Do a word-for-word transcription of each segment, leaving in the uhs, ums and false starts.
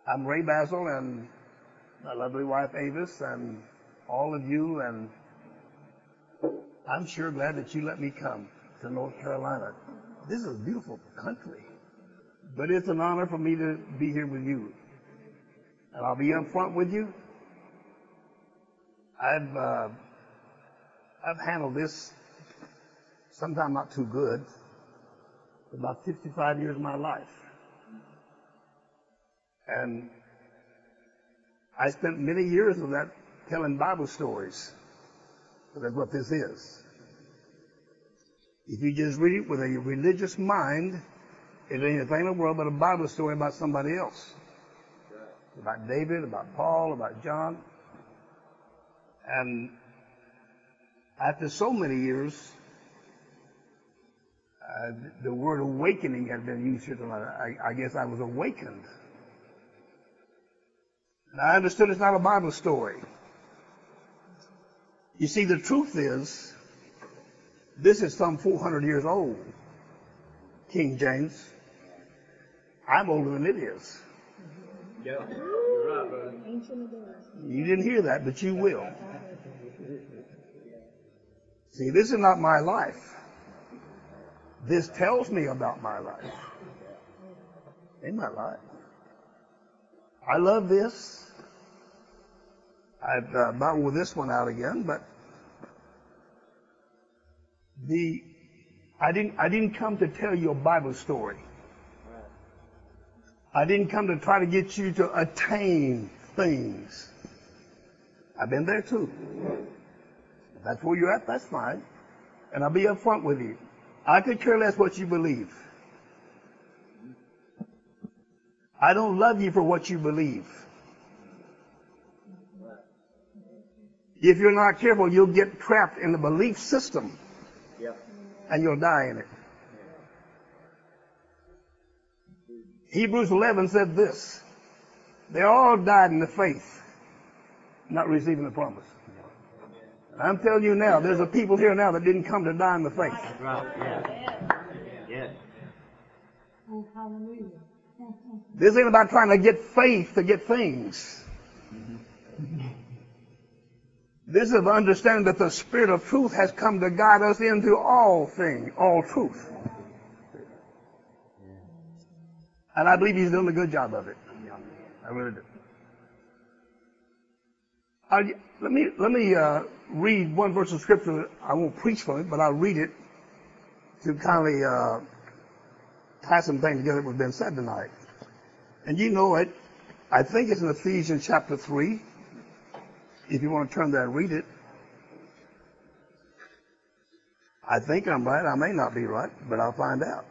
I'm Ray Basil and my lovely wife Avis and all of you, and I'm sure glad that you let me come to North Carolina. This is a beautiful country, but it's an honor for me to be here with you. And I'll be up front with you. I've uh, I've handled this sometimes not too good for about fifty-five years of my life. And I spent many years of that telling Bible stories. So that's what this is. If you just read it with a religious mind, it ain't anything in the world but a Bible story about somebody else. About David, about Paul, about John. And after so many years, uh, the word awakening has been used here tonight. I, I guess I was awakened. And I understood it's not a Bible story. You see, the truth is, this is some four hundred years old, King James. I'm older than it is. Yeah, you're right, brother. You didn't hear that, but you will. See, this is not my life. This tells me about my life. Ain't my life. I love this. I've uh, about with this one out again, but the I didn't I didn't come to tell you a Bible story. I didn't come to try to get you to attain things. I've been there too. If that's where you're at, that's fine. And I'll be upfront with you. I could care less what you believe. I don't love you for what you believe. If you're not careful, you'll get trapped in the belief system. Yep. And you'll die in it. Hebrews eleven said this. They all died in the faith, not receiving the promise. And I'm telling you now, there's a people here now that didn't come to die in the faith. Right. Yeah. Yeah. Oh, hallelujah. This ain't about trying to get faith to get things. This is understanding that the Spirit of truth has come to guide us into all things, all truth. And I believe He's doing a good job of it. I really do. I, let me let me uh, read one verse of Scripture. I won't preach from it, but I'll read it to kind of uh, tie some things together that have been said tonight. And you know it. I think it's in Ephesians chapter three. If you want to turn there and read it. I think I'm right. I may not be right, but I'll find out.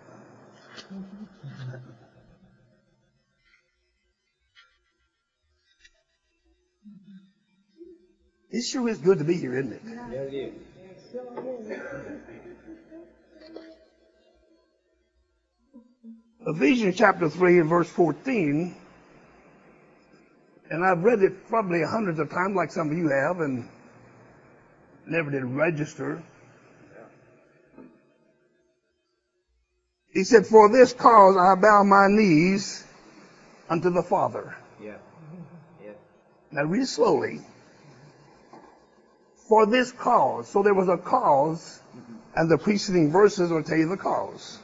It sure is good to be here, isn't it? Yeah, it is. Ephesians chapter three and verse fourteen. And I've read it probably hundreds of times like some of you have and never did register. He said, for this cause I bow my knees unto the Father. Yeah. Yeah. Now read it slowly. For this cause. So there was a cause, and the preceding verses will tell you the cause.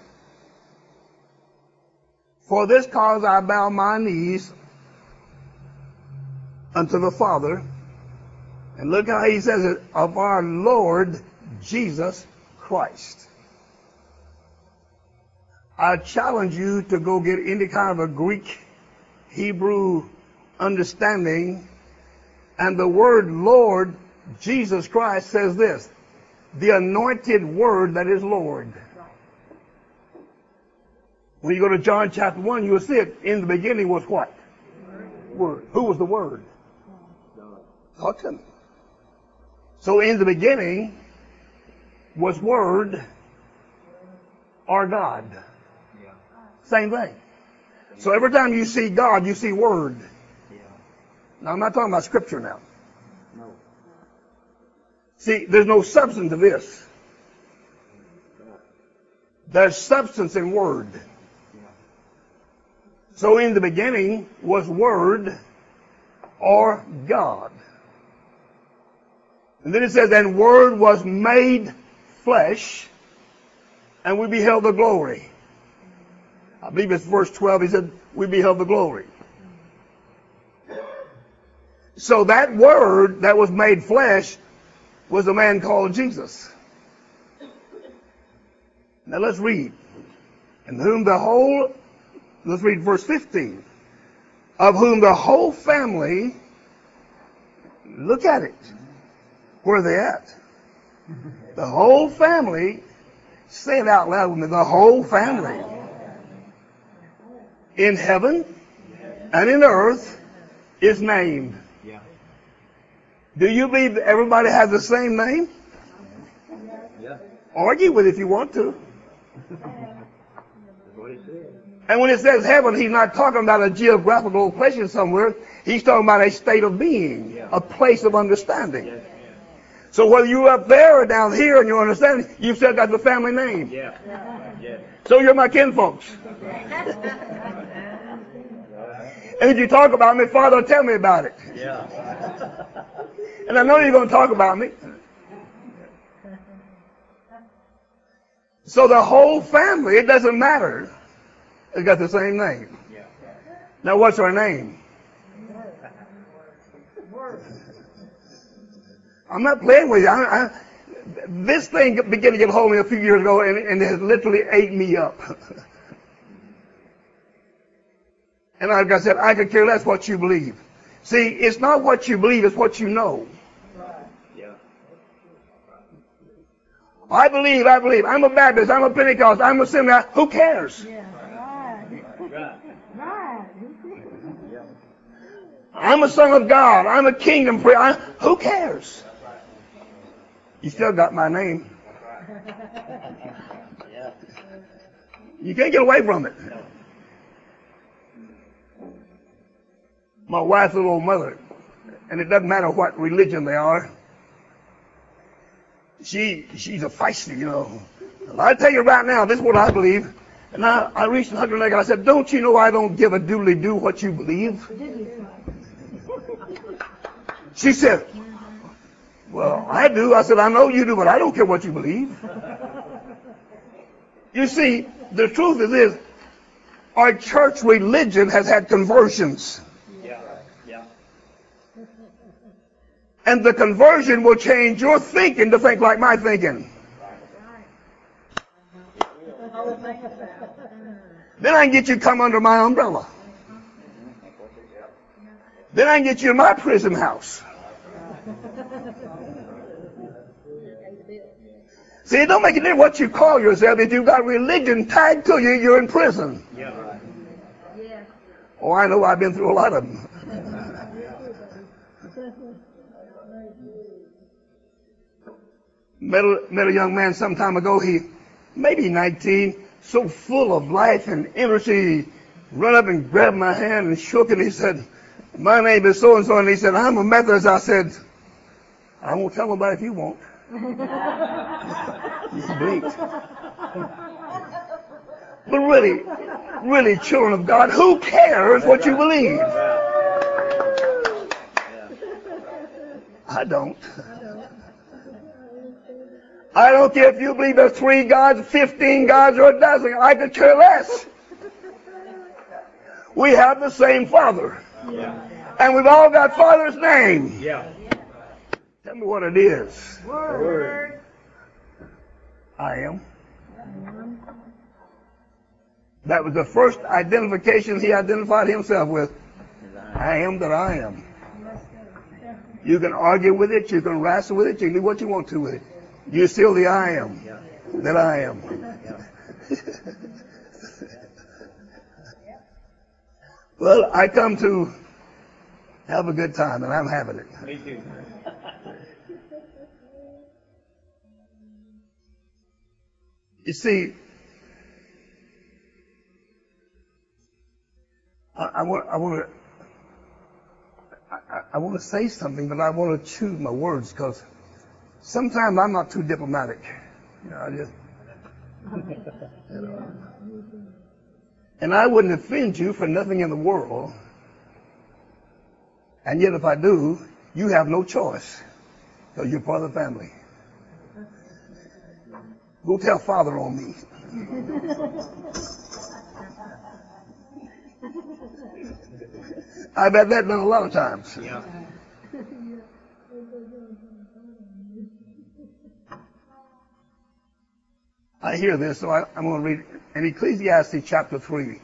For this cause I bow my knees unto the Father. And look how he says it, of our Lord Jesus Christ. I challenge you to go get any kind of a Greek, Hebrew understanding. And the word Lord Jesus Christ says this, the anointed word that is Lord. When you go to John chapter one, you'll see it. In the beginning was what? Word. Who was the Word? God to me. So in the beginning was Word or God. Yeah. Same thing. So every time you see God, you see Word. Yeah. Now I'm not talking about Scripture now. No. See, there's no substance to this. There's substance in Word. So in the beginning was Word or God. And then it says, and Word was made flesh, and we beheld the glory. I believe it's verse twelve. He said, we beheld the glory. So that Word that was made flesh was a man called Jesus. Now let's read. In whom the whole, let's read verse fifteen. Of whom the whole family, look at it. Where are they at? The whole family, say it out loud with me, the whole family. In heaven and in earth is named. Yeah. Do you believe that everybody has the same name? Yeah. Argue with it if you want to. That's what it says. And when it says heaven, he's not talking about a geographical location somewhere. He's talking about a state of being, a place of understanding. Yes. So whether you're up there or down here and you understand, you've still got the family name. Yeah. Yeah. So you're my kinfolks. And if you talk about me, Father, tell me about it. Yeah. And I know you're going to talk about me. So the whole family, it doesn't matter, has got the same name. Yeah. Now what's our name? I'm not playing with you. I, I, this thing began to get hold of me a few years ago, and, and it has literally ate me up. And like I said, I could care less what you believe. See, it's not what you believe, it's what you know. Yeah. I believe, I believe. I'm a Baptist, I'm a Pentecost, I'm a Assembly. Who cares? Yeah, right. Right. Right. Yeah. I'm a son of God. I'm a kingdom priest. I, who cares? You still got my name. Yeah. You can't get away from it. My wife's little old mother, and it doesn't matter what religion they are. She she's a feisty, you know. I tell you right now, this is what I believe. And I, I reached and hugged her leg and I said, don't you know I don't give a doodly do what you believe? She said, well, I do. I said, I know you do, but I don't care what you believe. You see, the truth is this, our church religion has had conversions. Yeah. Yeah. And the conversion will change your thinking to think like my thinking. Then I can get you to come under my umbrella. Then I can get you in my prison house. See, it don't make a difference what you call yourself. If you've got religion tied to you, you're in prison. Yeah. Oh, I know. I've been through a lot of them. Met a, met a young man some time ago. He, maybe nineteen, so full of life and energy. He run up and grabbed my hand and shook it. He said, my name is so-and-so. And he said, I'm a Methodist. I said, I won't tell nobody if you won't. He blinked. But really, really, children of God, who cares what you believe? I don't. I don't care if you believe there's three gods, fifteen gods, or a dozen. I could care less. We have the same Father. Yeah. And we've all got Father's name. Yeah. Tell me what it is. Word. I am. That was the first identification he identified himself with. I am that I am. You can argue with it, you can wrestle with it, you can do what you want to with it. You're still the I am that I am. Well, I come to have a good time, and I'm having it. Me too. You see, I, I want, I want to, I, I want to say something, but I want to choose my words because sometimes I'm not too diplomatic. You know, I just, you know. And I wouldn't offend you for nothing in the world. And yet if I do, you have no choice because you're part of the family. Go tell Father on me. I've had that done a lot of times. Yeah. I hear this, so I, I'm going to read in Ecclesiastes chapter three.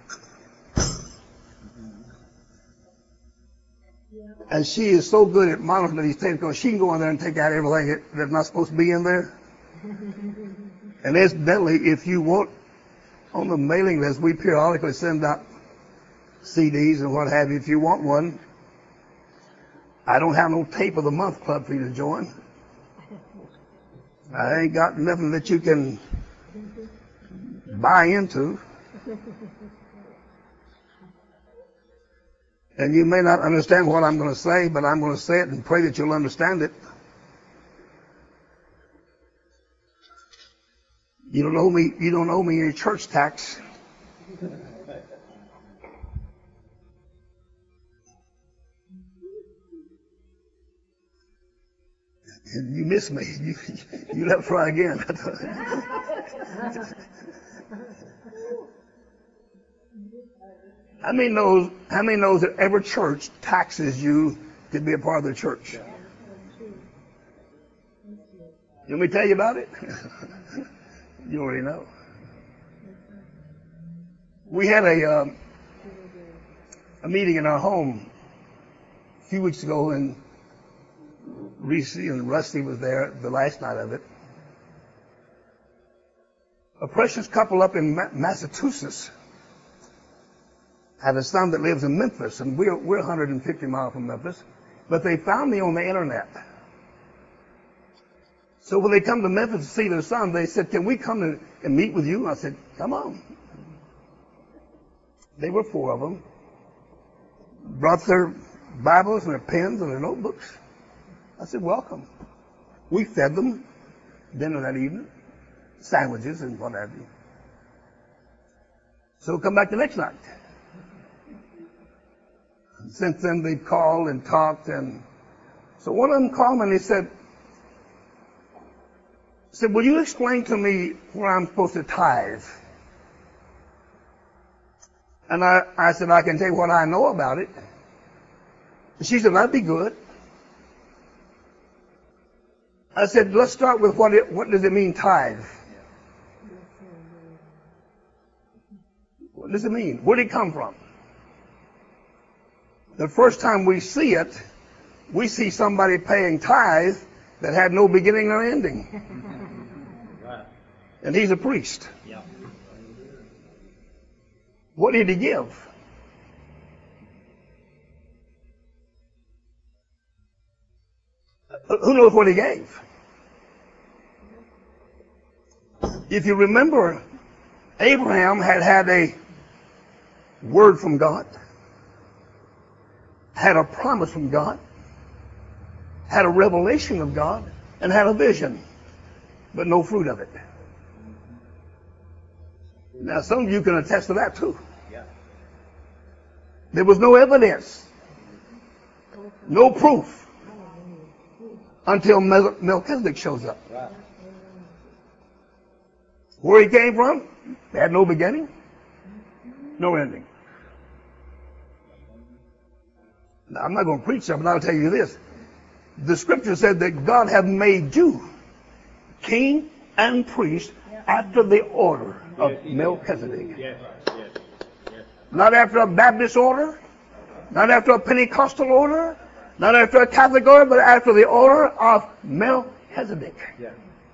And she is so good at monitoring these tapes because she can go in there and take out everything that's not supposed to be in there. And incidentally, if you want on the mailing list, we periodically send out C Ds and what have you. If you want one, I don't have no tape of the month club for you to join. I ain't got nothing that you can buy into. And you may not understand what I'm going to say, but I'm going to say it and pray that you'll understand it. You don't owe me, you don't owe me any church tax. And you miss me. You, you'll have to try again. How many knows, how many knows that every church taxes you to be a part of the church? You want me to tell you about it? You already know. We had a um, a meeting in our home a few weeks ago, and Reese and Rusty was there the last night of it. A precious couple up in Ma- Massachusetts had a son that lives in Memphis, and we're we're one hundred fifty miles from Memphis, but they found me on the internet. So when they come to Memphis to see their son, they said, "Can we come and, and meet with you?" I said, "Come on." They were four of them. Brought their Bibles and their pens and their notebooks. I said, "Welcome." We fed them dinner that evening, sandwiches and what have you. So come back the next night. Since then, they've called and talked, and so one of them called me and he said, said, "Will you explain to me where I'm supposed to tithe?" And I, I said, "I can tell you what I know about it." And she said, "That'd be good." I said, "Let's start with what it, what does it mean, tithe? What does it mean? Where did it come from?" The first time we see it, we see somebody paying tithe that had no beginning or ending. Right. And he's a priest. Yeah. What did he give? Who knows what he gave? If you remember, Abraham had had a word from God, had a promise from God, had a revelation of God, and had a vision, but no fruit of it. Now, some of you can attest to that too. Yeah. There was no evidence, no proof, until Mel- Melchizedek shows up. Right. Where he came from, had no beginning, no ending. Now, I'm not going to preach something, but I'll tell you this. The scripture said that God had made you king and priest after the order of Melchizedek. Yes. Yes. Yes. Not after a Baptist order, not after a Pentecostal order, not after a Catholic order, but after the order of Melchizedek. Yeah.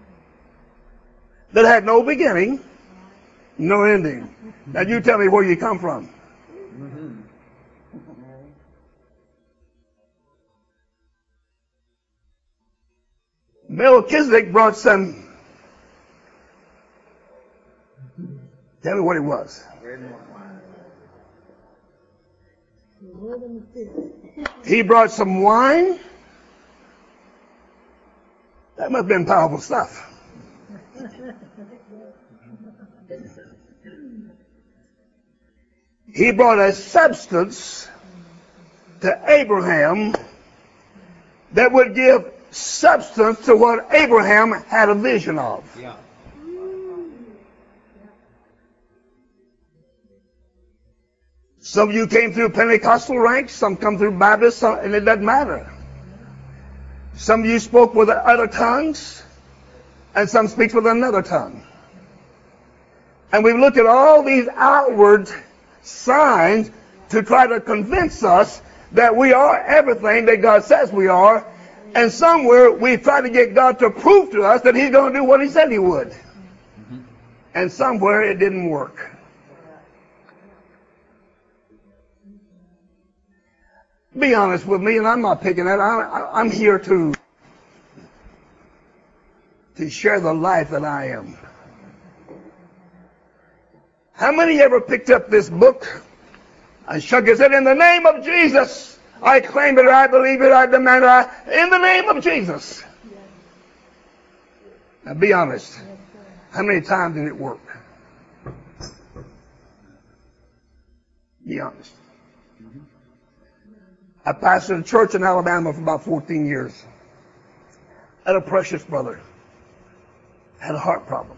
That had no beginning, no ending. Now you tell me where you come from. Mm-hmm. Melchizedek brought some. Tell me what it was. He brought some wine. That must have been powerful stuff. He brought a substance to Abraham that would give substance to what Abraham had a vision of. Yeah. Some of you came through Pentecostal ranks, some come through Baptist, some, and it doesn't matter. Some of you spoke with other tongues, and some speaks with another tongue. And we've looked at all these outward signs to try to convince us that we are everything that God says we are, and somewhere we try to get God to prove to us that He's going to do what He said He would. Mm-hmm. And somewhere it didn't work. Be honest with me, and I'm not picking that. I'm, I'm here to, to share the life that I am. How many ever picked up this book and shook it and said, in the name of Jesus, I claim it, I believe it, I demand it, I, in the name of Jesus. Now be honest. How many times did it work? Be honest. I pastored a church in Alabama for about fourteen years. I had a precious brother. Had a heart problem.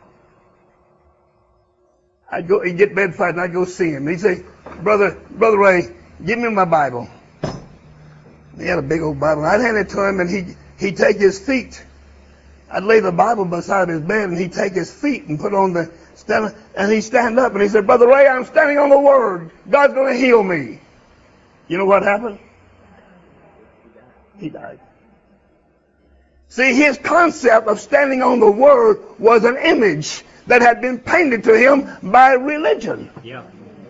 I'd go, he'd get bedfight and I'd go see him. He'd say, brother, brother Ray, give me my Bible. He had a big old Bible. I'd hand it to him and he'd, he'd take his feet. I'd lay the Bible beside his bed and he'd take his feet and put on the stand, and he'd stand up and he said, brother Ray, I'm standing on the Word. God's going to heal me. You know what happened? He died. See, his concept of standing on the Word was an image that had been painted to him by religion. Yeah.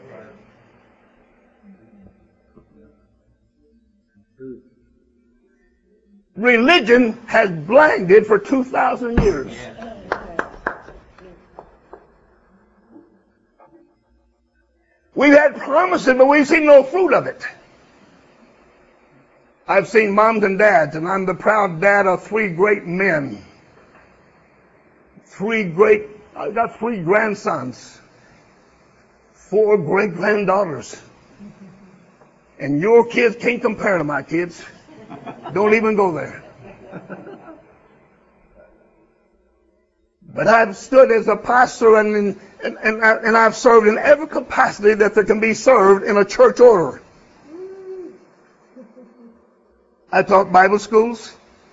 Religion has blinded for two thousand years. Yeah. We've had promises, but we've seen no fruit of it. I've seen moms and dads, and I'm the proud dad of three great men. Three great, I've got three grandsons, four great granddaughters. And your kids can't compare to my kids. Don't even go there. But I've stood as a pastor and, and, and, and I've served in every capacity that there can be served in a church order. I taught Bible schools.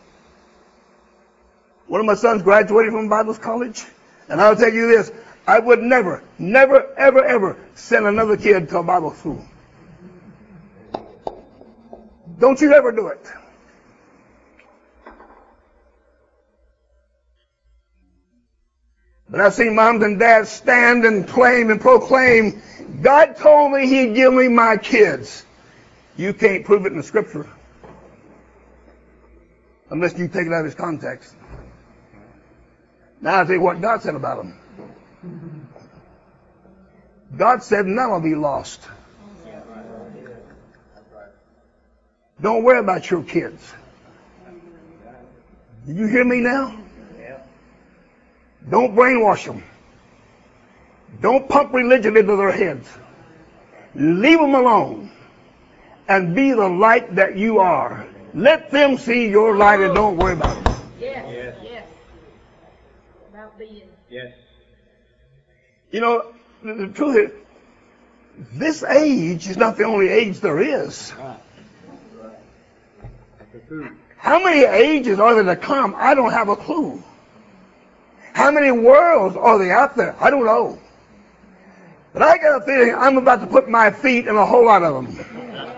One of my sons graduated from Bible college. And I'll tell you this, I would never, never, ever, ever send another kid to a Bible school. Don't you ever do it. But I've seen moms and dads stand and claim and proclaim, God told me He'd give me my kids. You can't prove it in the Scripture. Unless you take it out of its context. Now I'll tell you what God said about them. God said none will be lost. Don't worry about your kids. Do you hear me now? Don't brainwash them. Don't pump religion into their heads. Leave them alone. And be the light that you are. Let them see your light and don't worry about them. Yes. Yes. Yes. About being. Yes. You know, the, the truth is, this age is not the only age there is. Right. That's the truth. How many ages are there to come? I don't have a clue. How many worlds are there out there? I don't know. But I got a feeling I'm about to put my feet in a whole lot of them.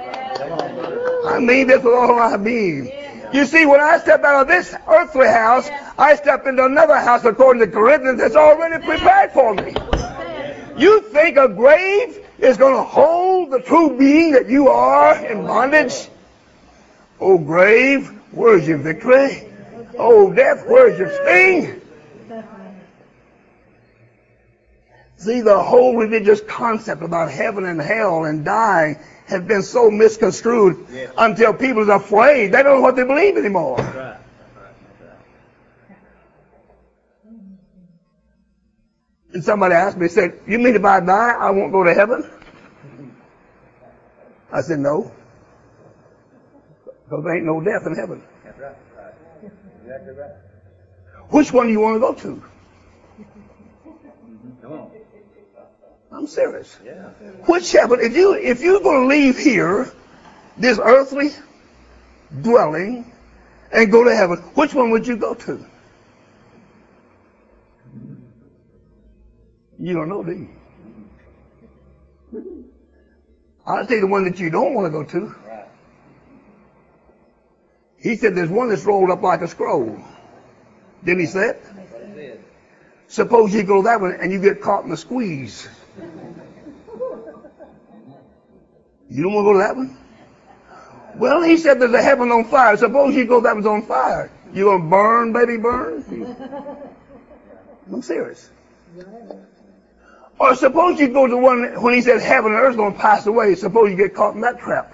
I mean this with all my being. You see, when I step out of this earthly house, I step into another house, according to Corinthians, that's already prepared for me. You think a grave is going to hold the true being that you are in bondage? Oh, grave, where's your victory? Oh, death, where's your sting? See, the whole religious concept about heaven and hell and dying has been so misconstrued yes. until people are afraid. They don't know what they believe anymore. That's right. That's right. That's right. And somebody asked me, said, you mean if I die, I won't go to heaven? I said, no. Because there ain't no death in heaven. That's right. Right. Exactly right. Which one do you want to go to? Come on. I'm serious. Yeah. Which heaven? If you if you're going to leave here, this earthly dwelling, and go to heaven, which one would you go to? You don't know, do you? I'll tell you the one that you don't want to go to. Right. He said there's one that's rolled up like a scroll. Didn't he say it? What it is. Suppose you go that one and you get caught in the squeeze. You don't want to go to that one? Well, he said there's a heaven on fire. Suppose you go that one's on fire. You going to burn, baby, burn? I'm serious. Or suppose you go to one when he said heaven and earth is going to pass away. Suppose you get caught in that trap.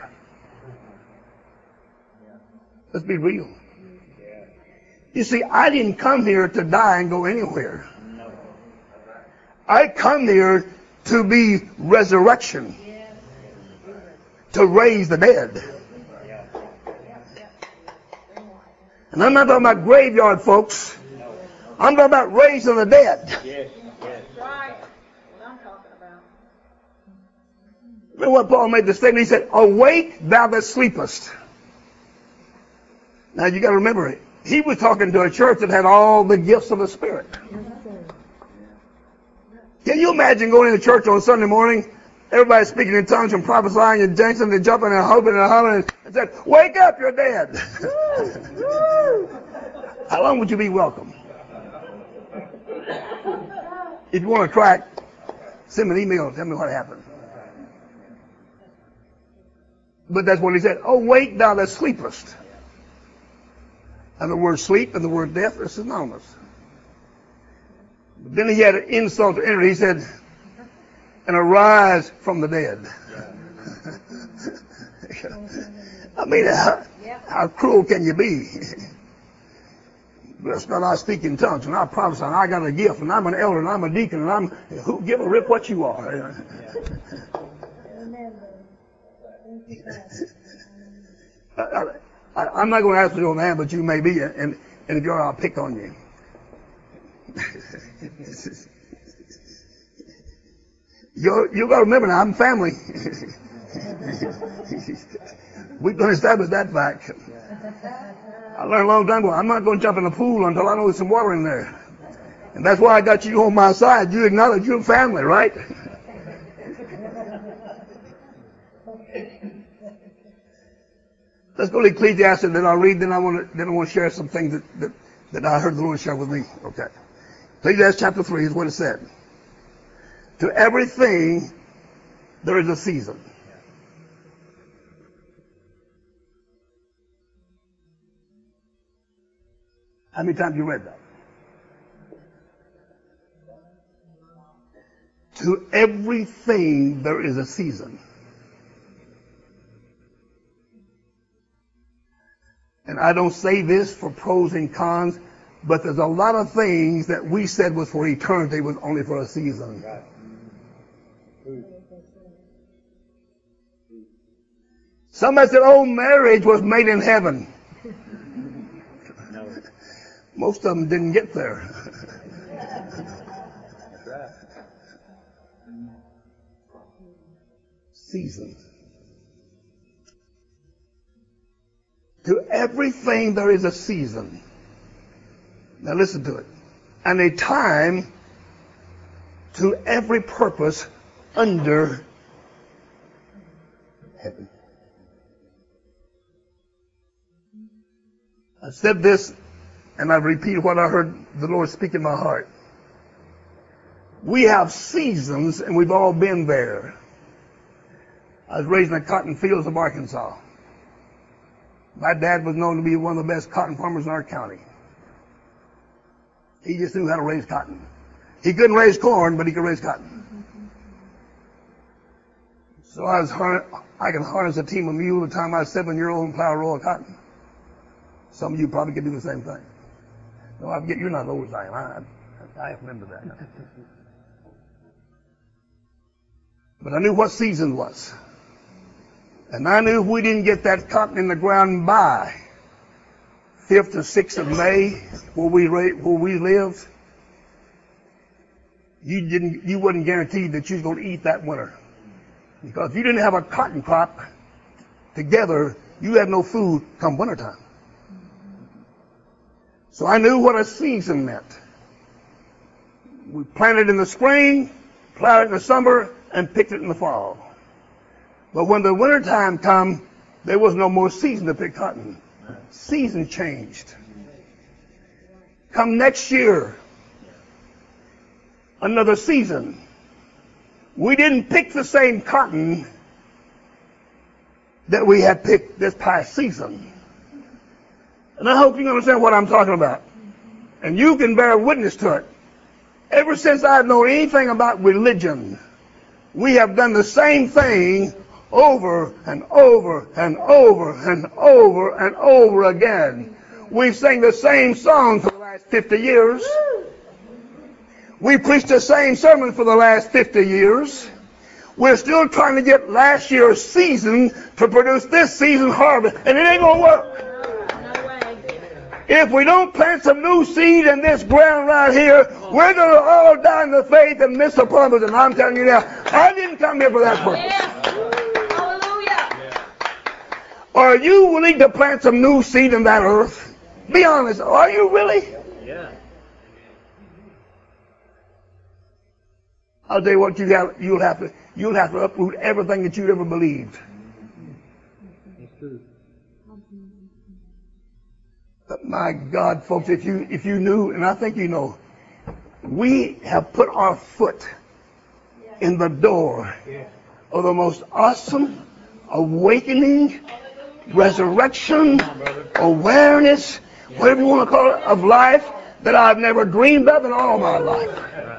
Let's be real. You see, I didn't come here to die and go anywhere. I come here to be resurrection, to raise the dead. And I'm not talking about graveyard folks. I'm talking about raising the dead. Yes. Right. What I'm talking about. Remember what Paul made the statement? He said, awake thou that sleepest. Now you got to remember it. He was talking to a church that had all the gifts of the Spirit. Can you imagine going into church on Sunday morning, everybody speaking in tongues and prophesying and dancing and jumping and hoping and hollering and said, wake up, you're dead. How long would you be welcome? If you want to try it, send me an email and tell me what happened. But that's what he said. Awake thou that sleepest. And the word sleep and the word death are synonymous. But then he had an insult to enter. He said, and arise from the dead. I mean, how, how cruel can you be? Bless God, I speak in tongues and I prophesy and I got a gift and I'm an elder and I'm a deacon and I'm, who give a rip what you are. I, I, I, I'm not going to ask you on that, but you may be, and, and if you are, I'll pick on you. you you got to remember now, I'm family. We've going to establish that fact. I learned a long time ago, I'm not going to jump in the pool until I know there's some water in there. And that's why I got you on my side. You acknowledge you're family, right? Let's go to Ecclesiastes, and then I'll read, then I want to, then I want to share some things that, that, that I heard the Lord share with me. Okay. Ecclesiastes chapter three is what it said. To everything, there is a season. How many times you read that? To everything, there is a season. And I don't say this for pros and cons, but there's a lot of things that we said was for eternity was only for a season. Somebody said, oh, marriage was made in heaven. Most of them didn't get there. Seasons. To everything there is a season. Now listen to it. And a time to every purpose under heaven. I said this, and I repeat what I heard the Lord speak in my heart. We have seasons, and we've all been there. I was raised in the cotton fields of Arkansas. My dad was known to be one of the best cotton farmers in our county. He just knew how to raise cotton. He couldn't raise corn, but he could raise cotton. So I was I could harness a team of mules the time I was seven year old and plow a row of cotton. Some of you probably could do the same thing. No, I forget you're not as old as I am. I, I remember that. But I knew what season was. And I knew if we didn't get that cotton in the ground by fifth or sixth of May, where we where we lived, you didn't, you wasn't guaranteed that you was going to eat that winter, because if you didn't have a cotton crop together, you had no food come wintertime. So I knew what a season meant. We planted in the spring, plowed it in the summer, and picked it in the fall. But when the wintertime come, there was no more season to pick cotton. Season changed. Come next year, another season. We didn't pick the same cotton that we had picked this past season. And I hope you understand what I'm talking about. And you can bear witness to it. Ever since I've known anything about religion, we have done the same thing over and over and over and over and over again. We've sang the same song for the last fifty years. We preached the same sermon for the last fifty years. We're still trying to get last year's season to produce this season's harvest, and it ain't going to work. If we don't plant some new seed in this ground right here, we're going to all die in the faith and miss the promise. And I'm telling you now, I didn't come here for that purpose. Hallelujah. Are you willing to plant some new seed in that earth? Be honest. Are you really? Yeah. I'll tell you what, you have, you'll have to, you'll have to uproot everything that you ever believed. That's true. But my God, folks, if you, if you knew, and I think you know, we have put our foot in the door of the most awesome awakening, resurrection, awareness, whatever you want to call it, of life that I've never dreamed of in all my life.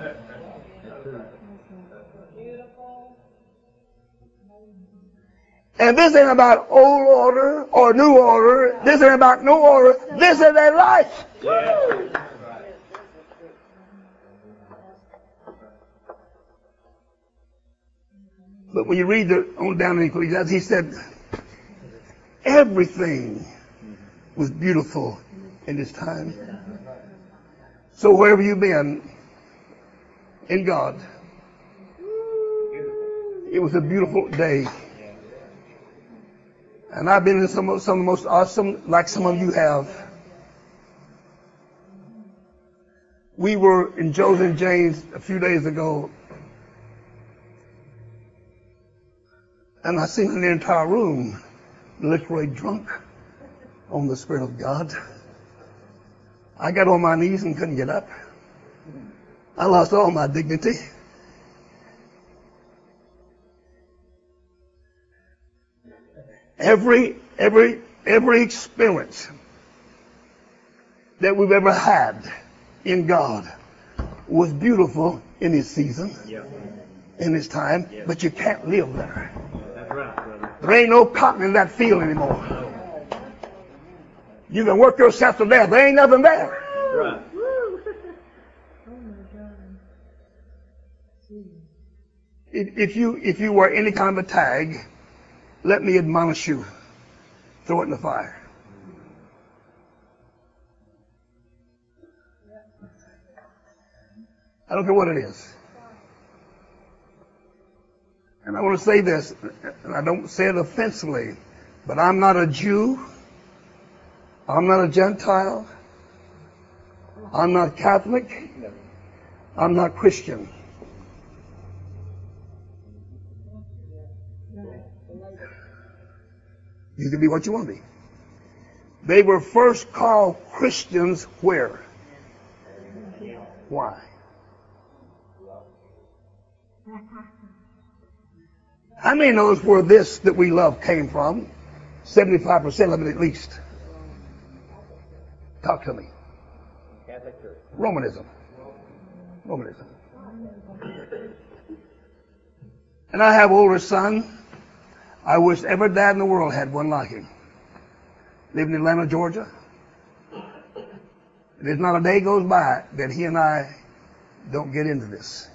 And this ain't about old order or new order. This ain't about no order. This is their life. But when you read the on down in Ecclesiastes, he said everything was beautiful in this time. So wherever you've been in God, it was a beautiful day. And I've been in some of, some of the most awesome, like some of you have. We were in Joseph and James a few days ago, and I seen in the entire room literally drunk on the Spirit of God. I got on my knees and couldn't get up. I lost all my dignity. Every, every, every experience that we've ever had in God was beautiful in His season, Yeah. in His time, Yeah. but you can't live there. That's right, brother. There ain't no cotton in that field anymore. You can work yourself to death. There ain't nothing there. That's right. If, if you, if you were any kind of a tag, let me admonish you. Throw it in the fire. I don't care what it is. And I want to say this, and I don't say it offensively, but I'm not a Jew. I'm not a Gentile. I'm not Catholic. I'm not Christian. You can be what you want to be. They were first called Christians where? Why? How many knows where this that we love came from? seventy-five percent of it at least. Talk to me. Catholic Church. Romanism. Romanism. And I have an older son. I wish every dad in the world had one like him. Live in Atlanta, Georgia. There's not a day goes by that he and I don't get into this.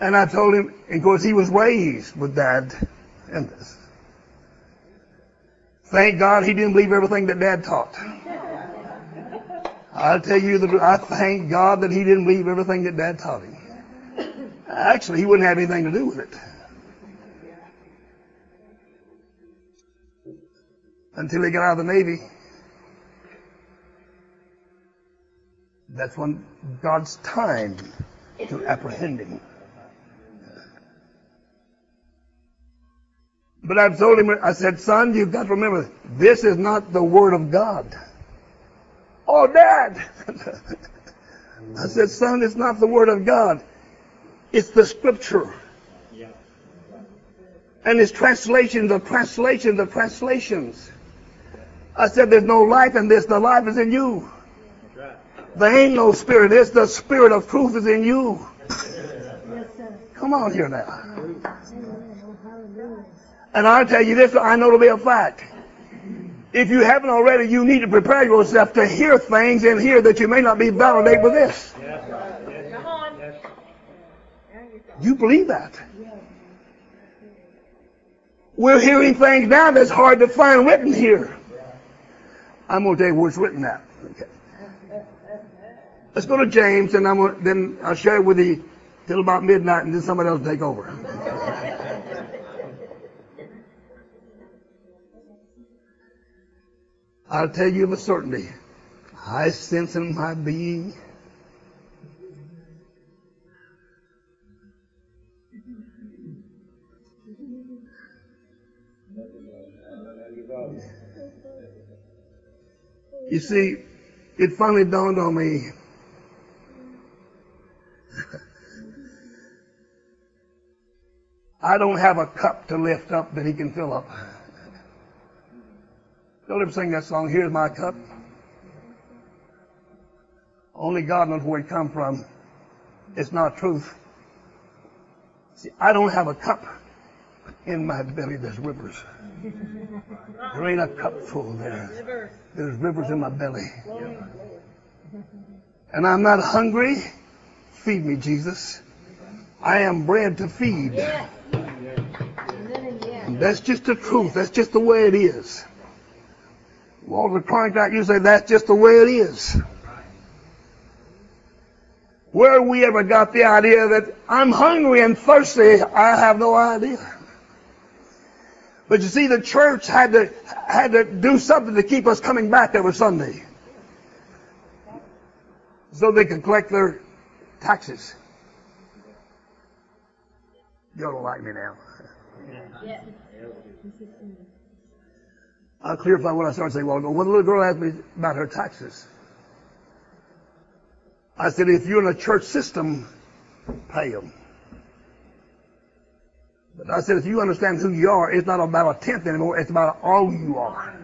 And I told him, and of course he was raised with Dad in this. Thank God he didn't believe everything that Dad taught. I'll tell you that I thank God that he didn't believe everything that Dad taught him. Actually, he wouldn't have anything to do with it. Until he got out of the Navy. That's when God's time to apprehend him. But I've told him, I said, son, you've got to remember, this is not the Word of God. Oh, Dad! I said, son, it's not the Word of God. It's the Scripture. And it's translations of translations of translations. I said, there's no life in this. The life is in you. There ain't no spirit. It's the Spirit of truth is in you. Come on here now. And I'll tell you this, I know to be a fact. If you haven't already, you need to prepare yourself to hear things in here that you may not be validated with this. Come on. You believe that? We're hearing things now that's hard to find written here. I'm going to tell you where it's written at. Okay. Let's go to James, and I'm gonna, then I'll share it with you till about midnight, and then somebody else will take over. I'll tell you with certainty, I sense in my being you see, it finally dawned on me I don't have a cup to lift up that he can fill up. Don't ever sing that song, here's my cup. Only God knows where it come from. It's not truth. See, I don't have a cup in my belly. There's rivers. There ain't a cup full there. There's rivers in my belly. And I'm not hungry. Feed me, Jesus. I am bread to feed. And that's just the truth. That's just the way it is. Walter Cronkite, you say that's just the way it is. Where we ever got the idea that I'm hungry and thirsty, I have no idea. But you see, the church had to had to do something to keep us coming back every Sunday, so they could collect their taxes. You don't like me now. Yeah. I'll clarify what I started saying. Well, when the little girl asked me about her taxes, I said, if you're in a church system, pay them. But I said, if you understand who you are, it's not about a tenth anymore. It's about all you are.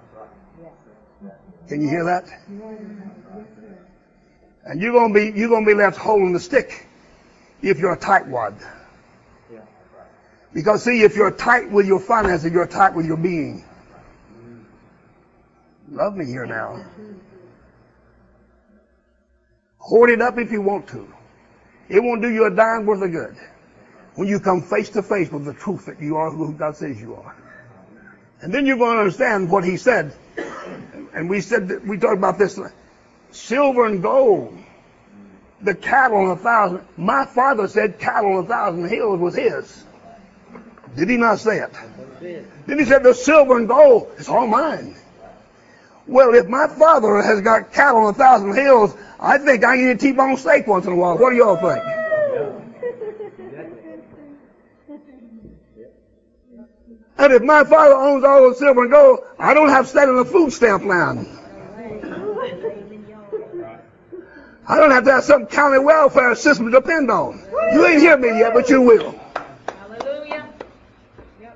Can you hear that? And you're going to be you're going to be left holding the stick if you're a tightwad. Because see, if you're tight with your finances, you're tight with your being. Love me here now. Hoard it up if you want to. It won't do you a dime worth of good when you come face to face with the truth that you are who God says you are. And then you're going to understand what he said. And we said that we talked about this. Silver and gold, the cattle on a thousand. My father said cattle on a thousand hills was his. Did he not say it? Then he said the silver and gold, it's all mine. Well, if my father has got cattle on a thousand hills, I think I need a T-bone steak once in a while. What do y'all think? And if my father owns all the silver and gold, I don't have to stand in the food stamp line. I don't have to have some county welfare system to depend on. You ain't hear me yet, but you will. Hallelujah. Yep.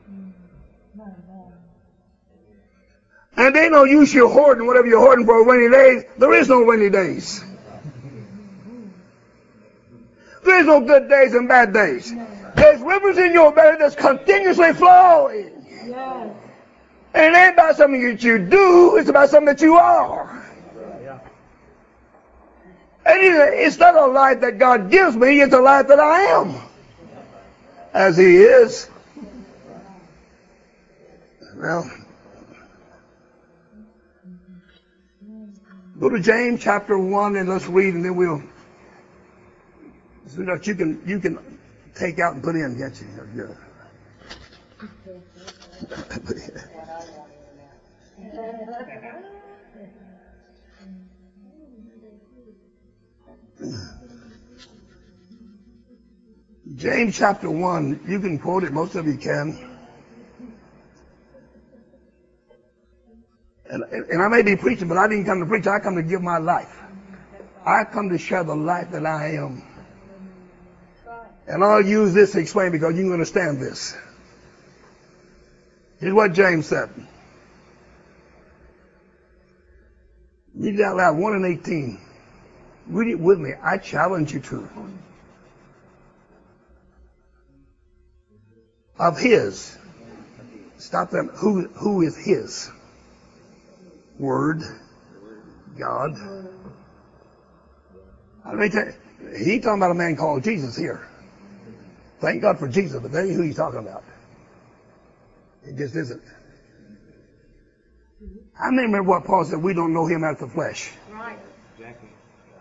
And they no use you hoarding whatever you're hoarding for rainy days. There is no rainy days. There is no good days and bad days. There's rivers in your belly that's continuously flowing. Yes. And it ain't about something that you do, it's about something that you are. And it's not a life that God gives me, it's a life that I am. As He is. Well, go to James chapter one and let's read, and then we'll, so that you can, you can take out and put in, can't you? James chapter one, you can quote it, most of you can. And, and I may be preaching, but I didn't come to preach. I come to give my life. I come to share the life that I am. And I'll use this to explain because you can understand this. Here's what James said. Read it out loud, one and eighteen. Read it with me. I challenge you to. Of His. Stop them. Who, who is His? Word. God. I mean, He's talking about a man called Jesus here. Thank God for Jesus, but that ain't who He's talking about. It just isn't. I remember what Paul said, we don't know Him as the flesh. Right. Exactly.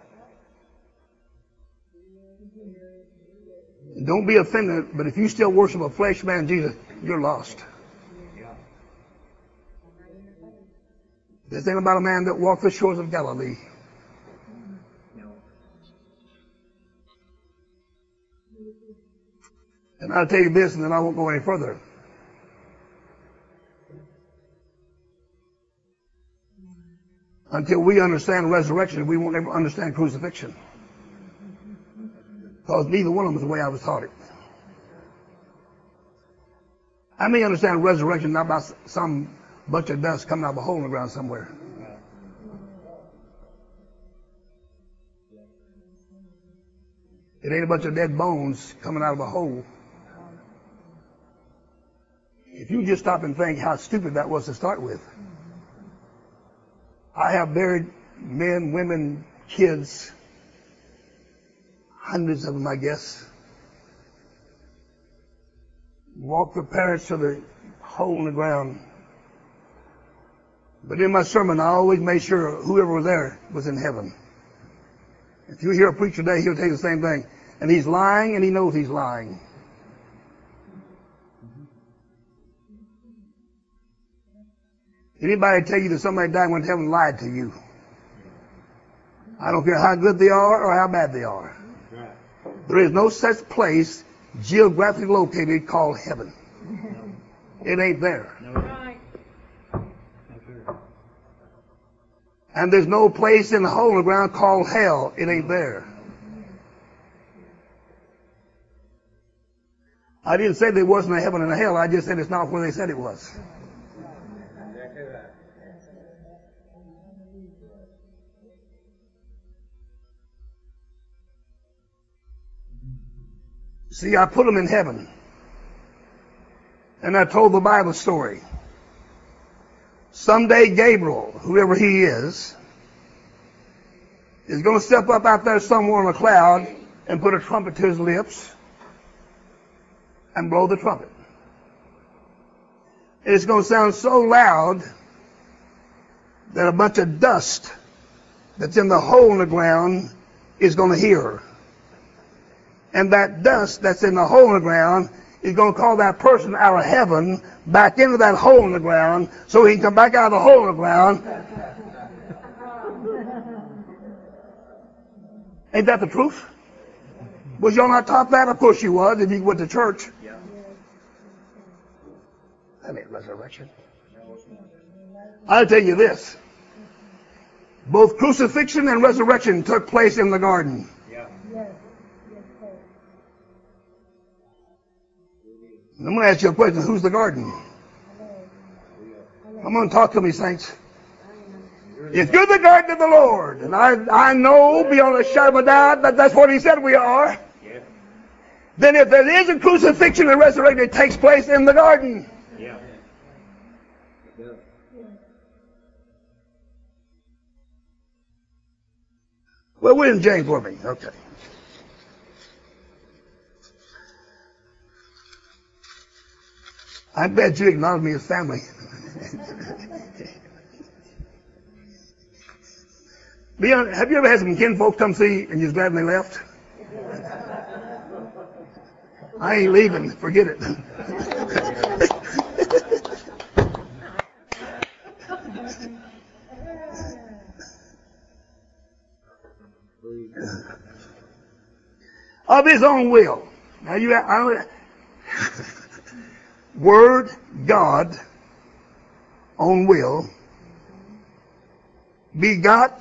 Don't be offended, but if you still worship a flesh man, Jesus, you're lost. Yeah. This ain't about a man that walked the shores of Galilee. No. And I'll tell you this, and then I won't go any further. Until we understand resurrection, we won't ever understand crucifixion. Because neither one of them is the way I was taught it. I may understand resurrection not by some bunch of dust coming out of a hole in the ground somewhere. It ain't a bunch of dead bones coming out of a hole. If you just stop and think how stupid that was to start with. I have buried men, women, kids, hundreds of them, I guess. Walked the parents to the hole in the ground. But in my sermon, I always made sure whoever was there was in heaven. If you hear a preacher today, he'll tell you the same thing. And he's lying, and he knows he's lying. Anybody tell you that somebody died and went to heaven lied to you. I don't care how good they are or how bad they are. There is no such place geographically located called heaven. It ain't there. Right. And there's no place in the hole in the ground called hell. It ain't there. I didn't say there wasn't a heaven and a hell. I just said it's not where they said it was. See, I put them in heaven. And I told the Bible story. Someday Gabriel, whoever he is, is going to step up out there somewhere on a cloud and put a trumpet to his lips and blow the trumpet. It's going to sound so loud that a bunch of dust that's in the hole in the ground is going to hear. And that dust that's in the hole in the ground is going to call that person out of heaven back into that hole in the ground so he can come back out of the hole in the ground. Ain't that the truth? Was y'all not taught that? Of course you was if you went to church. Yeah. That ain't resurrection. I'll tell you this. Both crucifixion and resurrection took place in the garden. Yeah. I'm going to ask you a question. Who's the garden? Come on, talk to me, saints. If you're the garden of the Lord, and I, I know beyond a shadow of a doubt that that's what He said we are, Yeah. then if there is a crucifixion and resurrection, it takes place in the garden. Yeah. Well, we're in James for me. Okay. I'm glad you acknowledge me as family. Leon, have you ever had some kinfolk come see and you're glad they left? I ain't leaving. Forget it. Of his own will. Now you, I, Word, God, own will, begot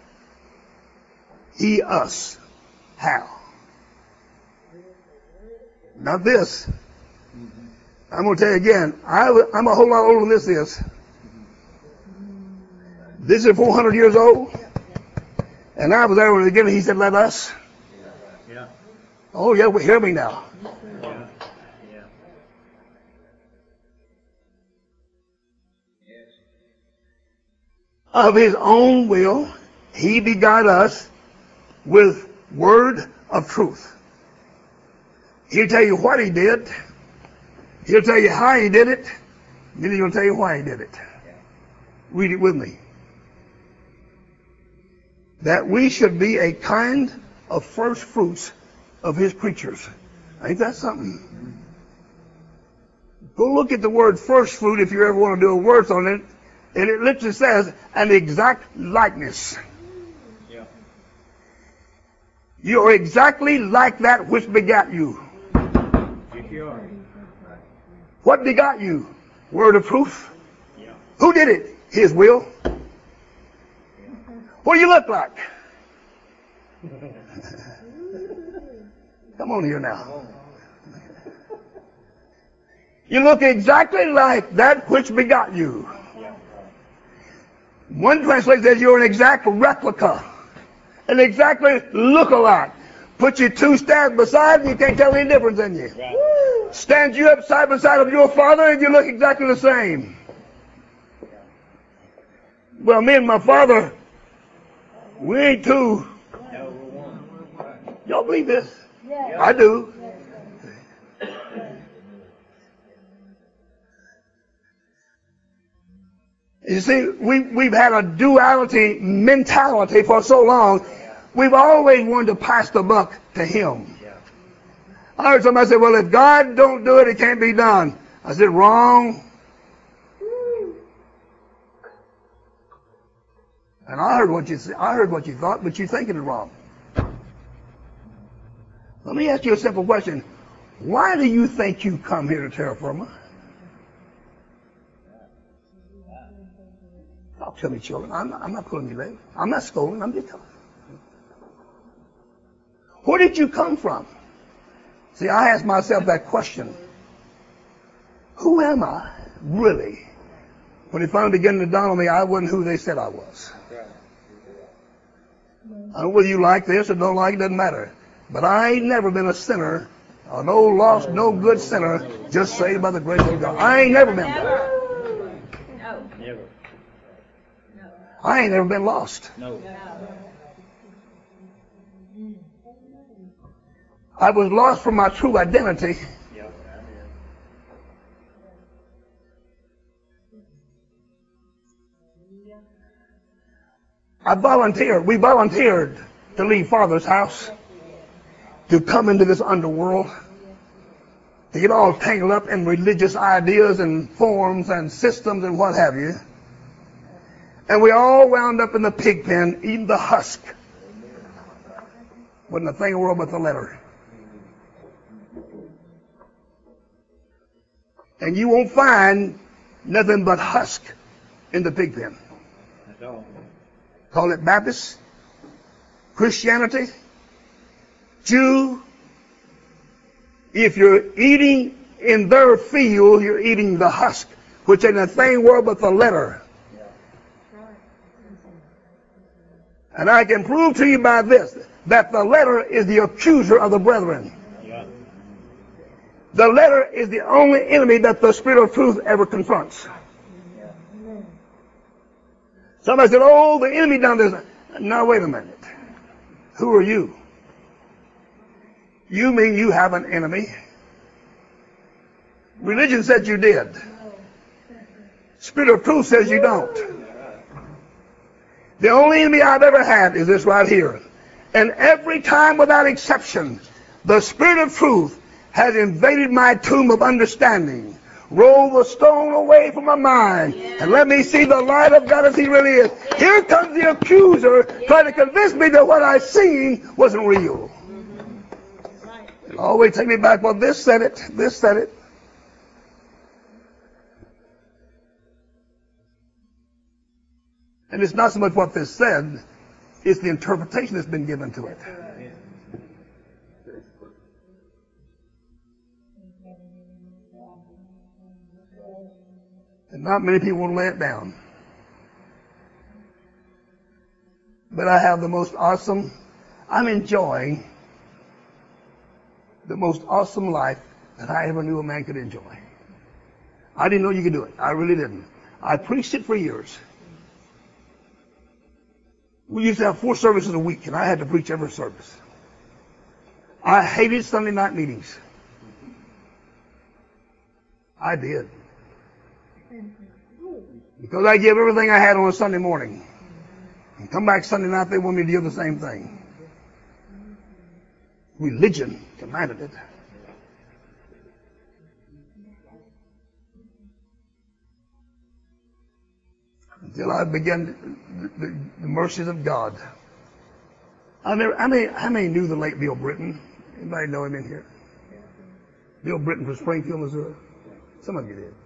he us. How? Not this. I'm going to tell you again, I, I'm a whole lot older than this is. This is four hundred years old. And I was there when the beginning, he said, let us. Yeah. Oh, yeah, well, hear me now. Yeah. Yeah. Of his own will, he begot us with word of truth. He'll tell you what he did. He'll tell you how he did it. Then he's going to tell you why he did it. Read it with me. That we should be a kind of first fruits of his creatures. Ain't that something? Go look at the word first fruit if you ever want to do a word on it. And it literally says an exact likeness. Yeah. You are exactly like that which begat you. Sure. What begot you? Word of truth. Yeah. Who did it? His will. What do you look like? Come on here now. You look exactly like that which begot you. One translation says you're an exact replica. An exactly look-alike. Put you two stands beside and you can't tell any difference in you. Right. Stand you up side by side of your father and you look exactly the same. Well, me and my father, we ain't two. No, we're one. Y'all believe this? Yeah. I do. You see, we, we've had a duality mentality for so long. We've always wanted to pass the buck to him. I heard somebody say, well, if God don't do it, it can't be done. I said, wrong. And I heard what you I heard what you thought, but you're thinking it wrong. Let me ask you a simple question. Why do you think you come here to terra firma? Talk to me, children. I'm not, I'm not pulling your leg. I'm not scolding. I'm just telling. Where did you come from? See, I asked myself that question. Who am I, really? When it finally began to dawn on me, I wasn't who they said I was. I don't know whether you like this or don't like it, doesn't matter. But I ain't never been a sinner, an old lost, no good sinner, just saved by the grace of God. I ain't never been that. No. Never. I ain't never been lost. No. I was lost from my true identity. Yeah. I volunteered. We volunteered to leave Father's house, to come into this underworld, to get all tangled up in religious ideas and forms and systems and what have you. And we all wound up in the pig pen eating the husk. Wasn't a thing in the world but the letter. And you won't find nothing but husk in the pig pen. That's all. Call it Baptist, Christianity, Jew. If you're eating in their field, you're eating the husk, which ain't a thing world but the letter. And I can prove to you by this, that the letter is the accuser of the brethren. Yeah. The letter is the only enemy that the Spirit of truth ever confronts. Somebody said, oh, the enemy done this. Now, wait a minute. Who are you? You mean you have an enemy? Religion said you did. Spirit of truth says you don't. The only enemy I've ever had is this right here. And every time without exception, the Spirit of truth has invaded my tomb of understanding. Roll the stone away from my mind and let me see the light of God as he really is. Here comes the accuser trying to convince me that what I seen wasn't real. It'll always take me back, well, this said it, this said it. And it's not so much what this said, it's the interpretation that's been given to it. And not many people want to lay it down. But I have the most awesome, I'm enjoying the most awesome life that I ever knew a man could enjoy. I didn't know you could do it. I really didn't. I preached it for years. We used to have four services a week, and I had to preach every service. I hated Sunday night meetings. I did. Because I gave everything I had on a Sunday morning. And come back Sunday night, they want me to do the same thing. Religion commanded it. Until I began the, the, the mercies of God. I never, I mean, how many knew the late Bill Britton? Anybody know him in here? Bill Britton from Springfield, Missouri. Some of you did.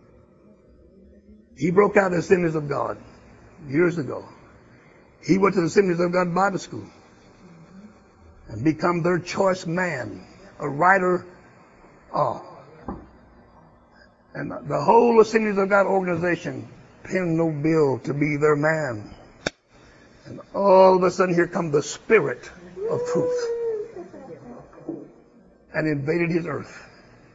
He broke out of the Assemblies of God years ago. He went to the Assemblies of God Bible School and become their choice man, a writer. Oh. And the whole Assemblies of God organization penned no bill to be their man. And all of a sudden here comes the Spirit of truth and invaded his earth.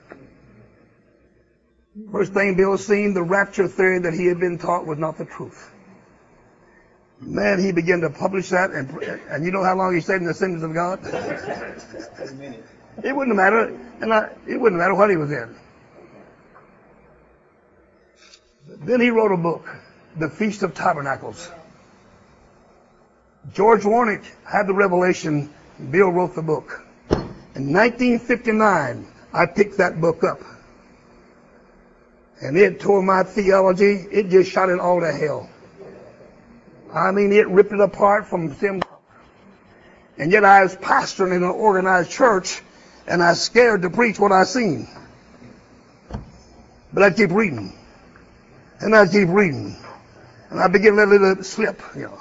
First thing Bill seen, the rapture theory that he had been taught was not the truth. Man, he began to publish that, and and you know how long he stayed in the Assemblies of God? It wouldn't matter, and I, it wouldn't matter what he was in. Then he wrote a book, The Feast of Tabernacles. George Warnick had the revelation. Bill wrote the book. In nineteen fifty-nine, I picked that book up. And it tore my theology. It just shot it all to hell. I mean, it ripped it apart from them. And yet I was pastoring in an organized church, and I was scared to preach what I seen. But I'd keep reading. And I'd keep reading. And I began to let it slip, you know.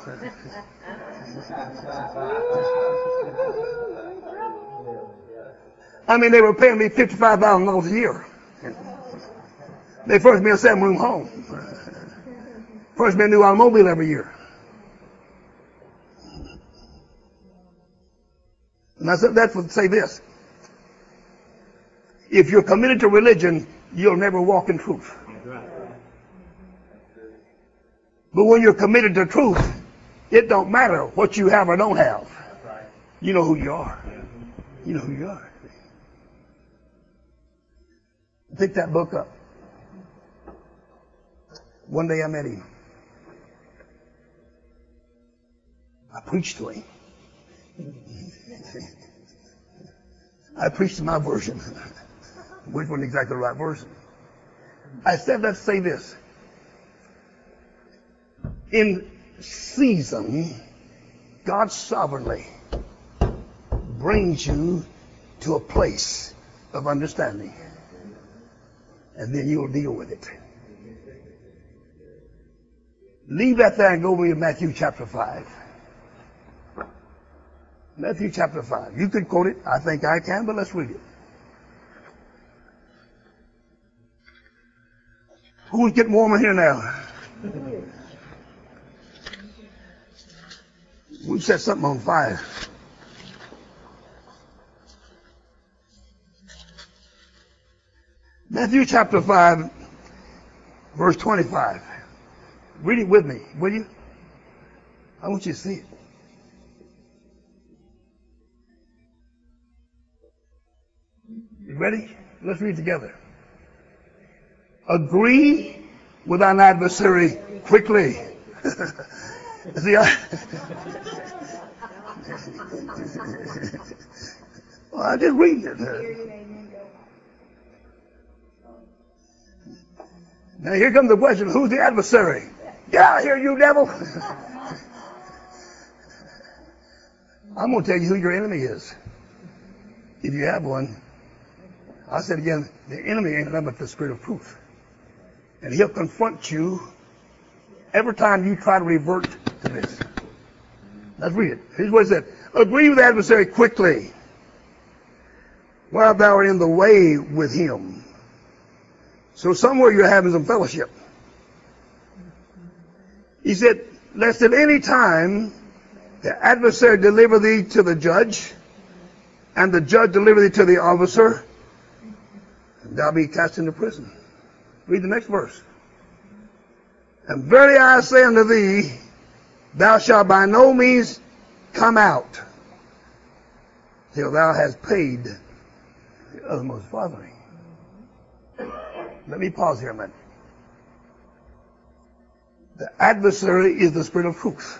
I mean, they were paying me fifty-five thousand dollars a year. They furnished me a seven-room home. Furnished me a new automobile every year. And I said that to say this. If you're committed to religion, you'll never walk in truth. But when you're committed to truth, it don't matter what you have or don't have. You know who you are. You know who you are. Pick that book up. One day I met him. I preached to him. I preached my version, which wasn't exactly the right version. I said that to say this. In season, God sovereignly brings you to a place of understanding. And then you'll deal with it. Leave that there and go with Matthew chapter five. Matthew chapter five. You could quote it. I think I can, but let's read it. Who's getting warmer here now? We set something on fire. Matthew chapter five, verse twenty-five. Read it with me, will you? I want you to see it. You ready? Let's read together. Agree with thine adversary quickly. See, I, well, I just read it. Now here comes the question, who's the adversary? Get out of here, you devil! I'm going to tell you who your enemy is. If you have one. I said again, the enemy ain't nothing but the spirit of truth. And he'll confront you every time you try to revert to this. Let's read it. Here's what it said. Agree with the adversary quickly, while thou art in the way with him. So somewhere you're having some fellowship. He said, lest at any time the adversary deliver thee to the judge, and the judge deliver thee to the officer, and thou be cast into prison. Read the next verse. And verily I say unto thee, thou shalt by no means come out till thou hast paid the uttermost farthing. Let me pause here a minute. The adversary is the spirit of truth.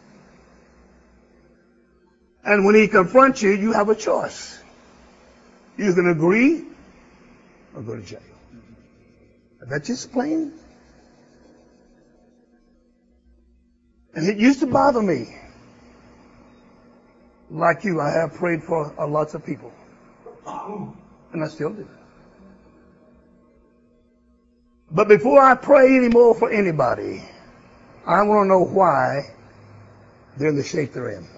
And when he confronts you, you have a choice. You can agree or go to jail. That's just plain. And it used to bother me. Like you, I have prayed for uh, lots of people. And I still do. But before I pray anymore for anybody, I want to know why they're in the shape they're in.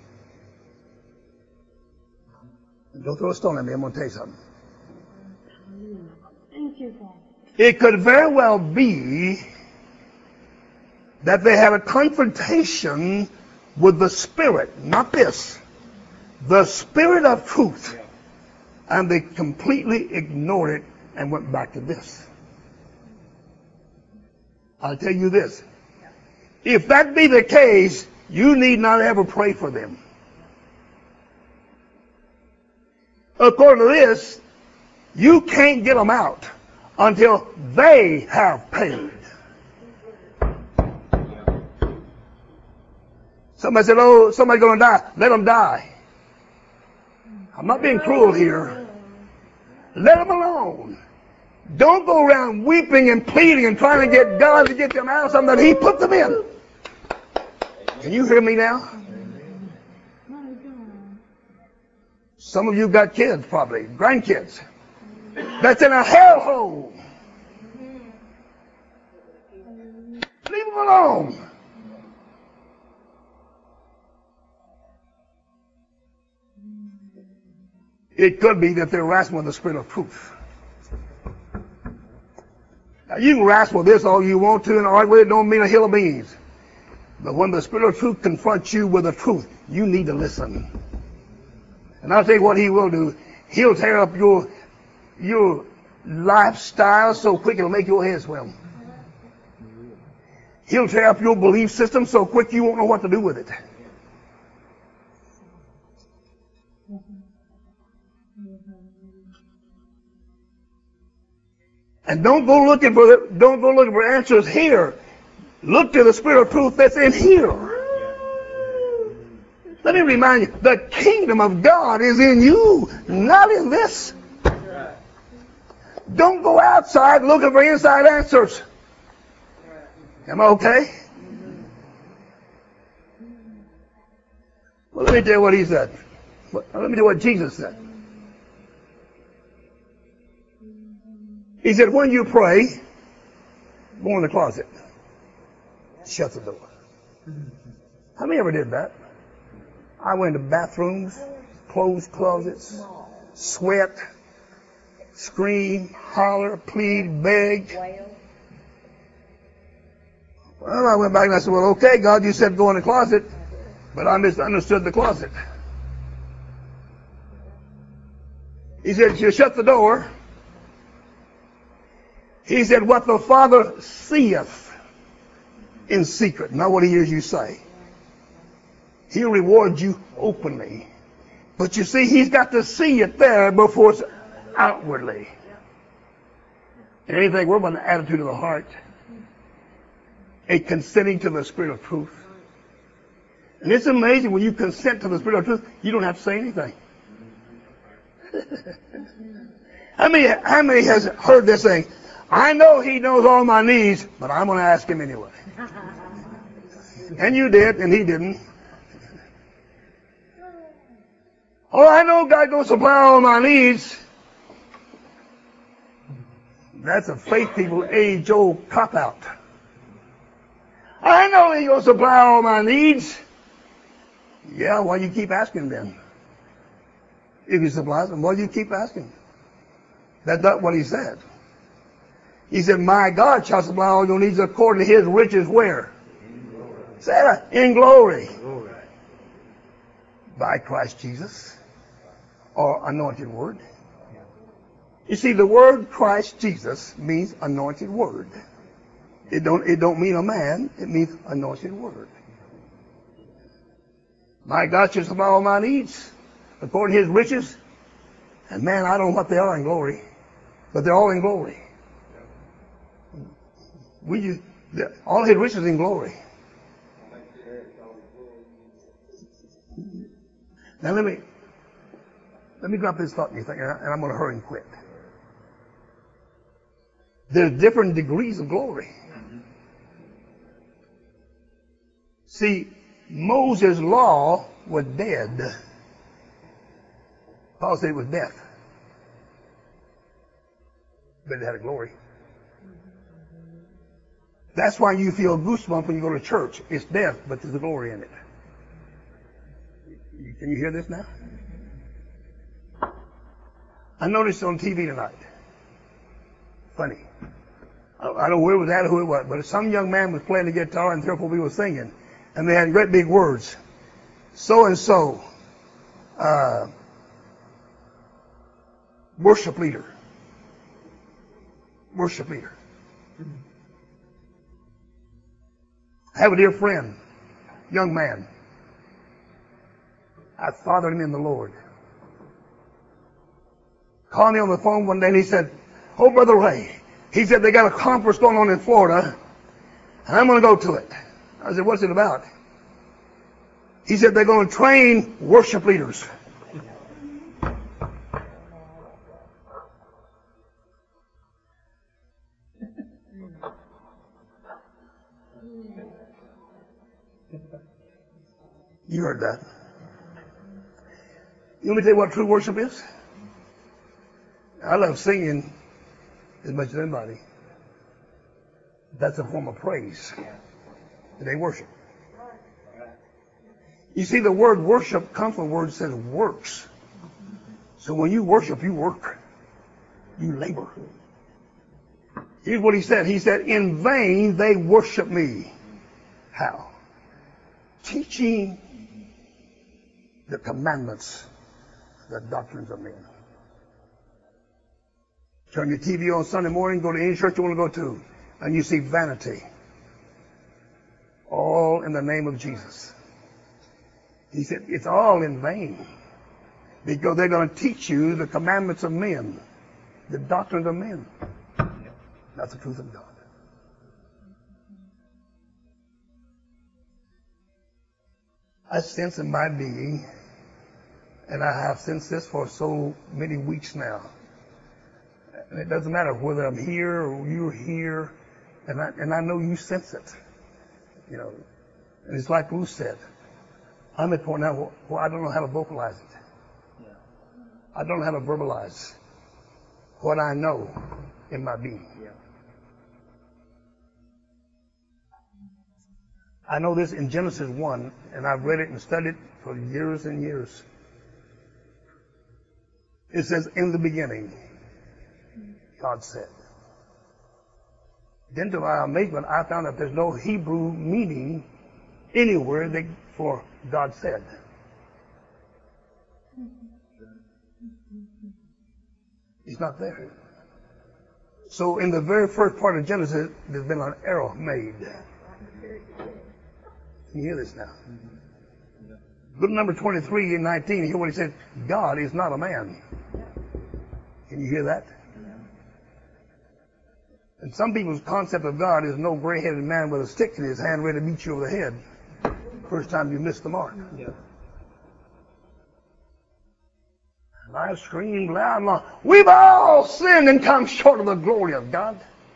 And don't throw a stone at me, I'm going to tell you something. Thank you, God. It could very well be that they had a confrontation with the Spirit, not this, the Spirit of truth, and they completely ignored it and went back to this. I'll tell you this. If that be the case, you need not ever pray for them. According to this, you can't get them out until they have paid. Somebody said, oh, somebody's going to die. Let them die. I'm not being cruel here. Let them alone. Don't go around weeping and pleading and trying to get God to get them out of something that He put them in. Can you hear me now? Some of you got kids, probably, grandkids, that's in a hellhole. Leave them alone. It could be that they're wrestling with the spirit of truth. Now, you can wrestle with this all you want to and argue with it, don't mean a hill of beans. But when the spirit of truth confronts you with the truth, you need to listen. And I'll tell you what He will do. He'll tear up your, your lifestyle so quick it'll make your head swim. He'll tear up your belief system so quick you won't know what to do with it. And don't go looking for the, don't go looking for answers here. Look to the spirit of truth that's in here. Let me remind you, the kingdom of God is in you, not in this. Don't go outside looking for inside answers. Am I okay? Well, let me tell you what He said. Let me tell you what Jesus said. He said, when you pray, go in the closet. Shut the door. How many ever did that? I went to bathrooms, closed closets, sweat, scream, holler, plead, beg. Well, I went back and I said, well, okay, God, you said go in the closet, but I misunderstood the closet. He said, you shut the door. He said, what the Father seeth in secret, not what He hears you say. He'll reward you openly. But you see, he's got to see it there before it's outwardly. And anything, we're about the attitude of the heart. A consenting to the Spirit of truth. And it's amazing when you consent to the Spirit of truth, you don't have to say anything. How many, how many has heard this thing? I know he knows all my needs, but I'm going to ask him anyway. And you did, and he didn't. Oh, I know God's going to supply all my needs. That's a faith people age-old cop-out. I know he's going to supply all my needs. Yeah, why do you keep asking then? If he supplies them, why do you keep asking? That's not what he said. He said, my God shall supply all your needs according to his riches where? In glory. Say that, in glory. glory. By Christ Jesus. Or anointed word. You see, the word Christ Jesus means anointed word. It don't, it don't mean a man. It means anointed word. My God shall supply all my needs according to his riches. And man, I don't know what they are in glory. But they're all in glory. We just, all his riches in glory. Now let me, let me drop this thought in you think, and I'm going to hurry and quit. There's different degrees of glory. See, Moses' law was dead. Paul said it was death. But it had a glory. That's why you feel goosebumps when you go to church. It's death, but there's a glory in it. Can you hear this now? I noticed on T V tonight. Funny. I don't know where it was at or who it was, but some young man was playing the guitar and three or four people were singing. And they had great big words. So and so. Uh, worship leader. Worship leader. I have a dear friend, young man. I fathered him in the Lord. Called me on the phone one day and he said, oh, Brother Ray, he said they got a conference going on in Florida and I'm going to go to it. I said, what's it about? He said they're going to train worship leaders. You heard that. You want me to tell you what true worship is? I love singing as much as anybody. That's a form of praise. They worship. You see, the word worship comes from a word that says works. So when you worship, you work. You labor. Here's what he said. He said, in vain they worship me. How? Teaching the commandments, the doctrines of men. Turn your T V on Sunday morning, go to any church you want to go to, and you see vanity. All in the name of Jesus. He said, it's all in vain. Because they're going to teach you the commandments of men, the doctrines of men. That's the truth of God. I sense in my being, and I have sensed this for so many weeks now. And it doesn't matter whether I'm here or you're here, and I, and I know you sense it. You know, and it's like Ruth said, I'm at a point now where I don't know how to vocalize it. I don't know how to verbalize what I know in my being. I know this in Genesis one, and I've read it and studied it for years and years. It says, in the beginning, God said. Then to my amazement, I found that there's no Hebrew meaning anywhere that for God said. It's not there. So in the very first part of Genesis, there's been an error made. Can you hear this now? Book number twenty-three and nineteen, hear what he said? God is not a man. Can you hear that? And some people's concept of God is no gray-headed man with a stick in his hand ready to beat you over the head first time you miss the mark. Yeah. And I screamed loud and long, we've all sinned and come short of the glory of God.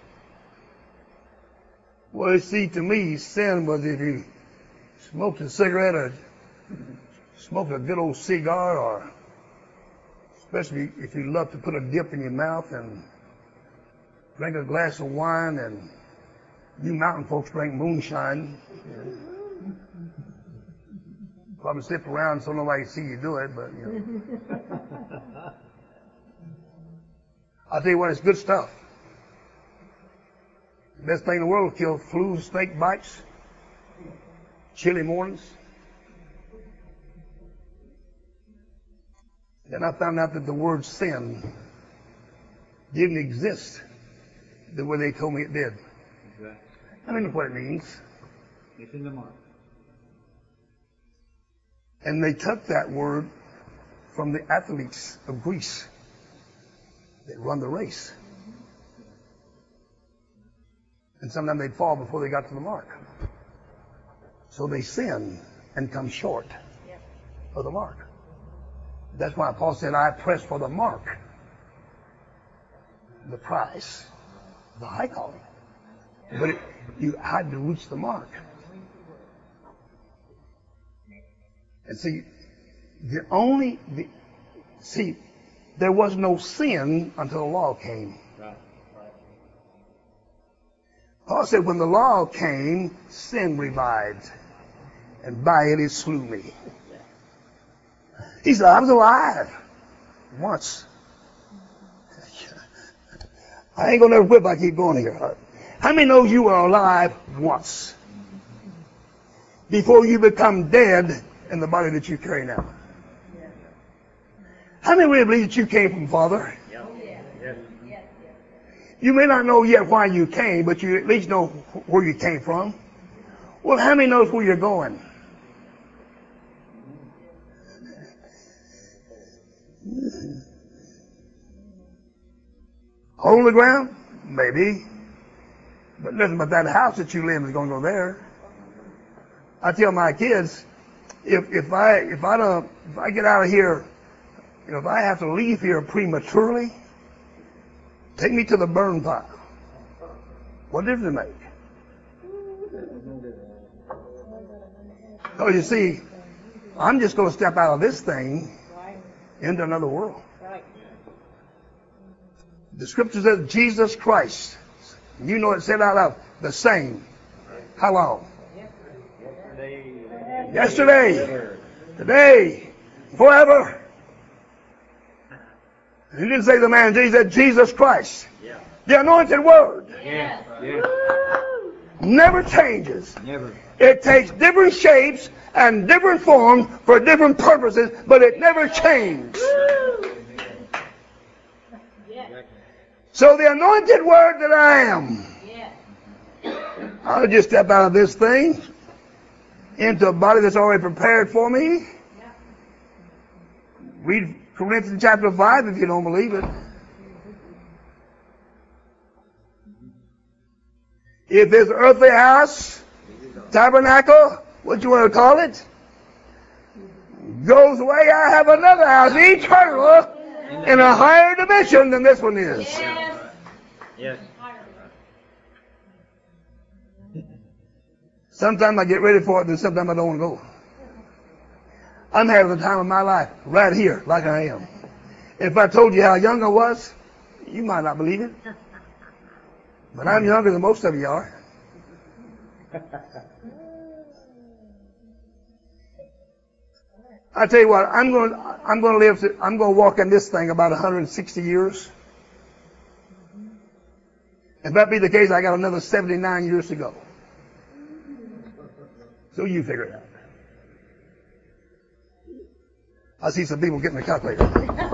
Well, see, to me, sin was if you smoked a cigarette or smoked a good old cigar, or especially if you love to put a dip in your mouth and drink a glass of wine, and you mountain folks drink moonshine. Probably slip around so nobody see you do it, but you know. I'll tell you what, it's good stuff. The best thing in the world will kill flu, snake bites, chilly mornings. Then I found out that the word sin didn't exist the way they told me it did. Exactly. I don't know what it means. It's in the mark. And they took that word from the athletes of Greece that run the race. And sometimes they'd fall before they got to the mark. So they sin and come short of the mark. That's why Paul said, I press for the mark, the prize, the high calling. But it, you had to reach the mark. And see, the only, the, see, there was no sin until the law came. Paul said, when the law came, sin revived, and by it it slew me. He said, I was alive once. I ain't gonna never quit if I keep going here. How many knows you were alive once before you become dead in the body that you carry now? How many really believe that you came from Father? You may not know yet why you came, but you at least know where you came from. Well, how many knows where you're going? Hole in the ground? Maybe. But nothing but that house that you live in is going to go there. I tell my kids, if if I if I don't if I get out of here, you know, if I have to leave here prematurely, take me to the burn pile. What difference does it make? Oh, you see, I'm just going to step out of this thing into another world. The scripture says Jesus Christ. You know it said out loud. The same. How long? Yesterday. Yesterday. Today. Forever. He didn't say the man, he said Jesus Christ. Yeah. The anointed word. Yeah. Yeah. Never changes. Never. It takes different shapes and different forms for different purposes, but it never changes. Yeah. So the anointed word that I am, yeah. I'll just step out of this thing into a body that's already prepared for me. Yeah. Read Corinthians chapter five if you don't believe it. If this earthly house, tabernacle, what you want to call it, goes away, I have another house, eternal, in a higher dimension than this one is. Yes. Yes. Sometimes I get ready for it, and sometimes I don't want to go. I'm having the time of my life right here, like I am. If I told you how young I was, you might not believe it. But I'm younger than most of you are. I tell you what, I'm going. I'm going to live. To, I'm going to walk in this thing about one hundred sixty years. If that be the case, I got another seventy-nine years to go. So you figure it out. I see some people getting a calculator.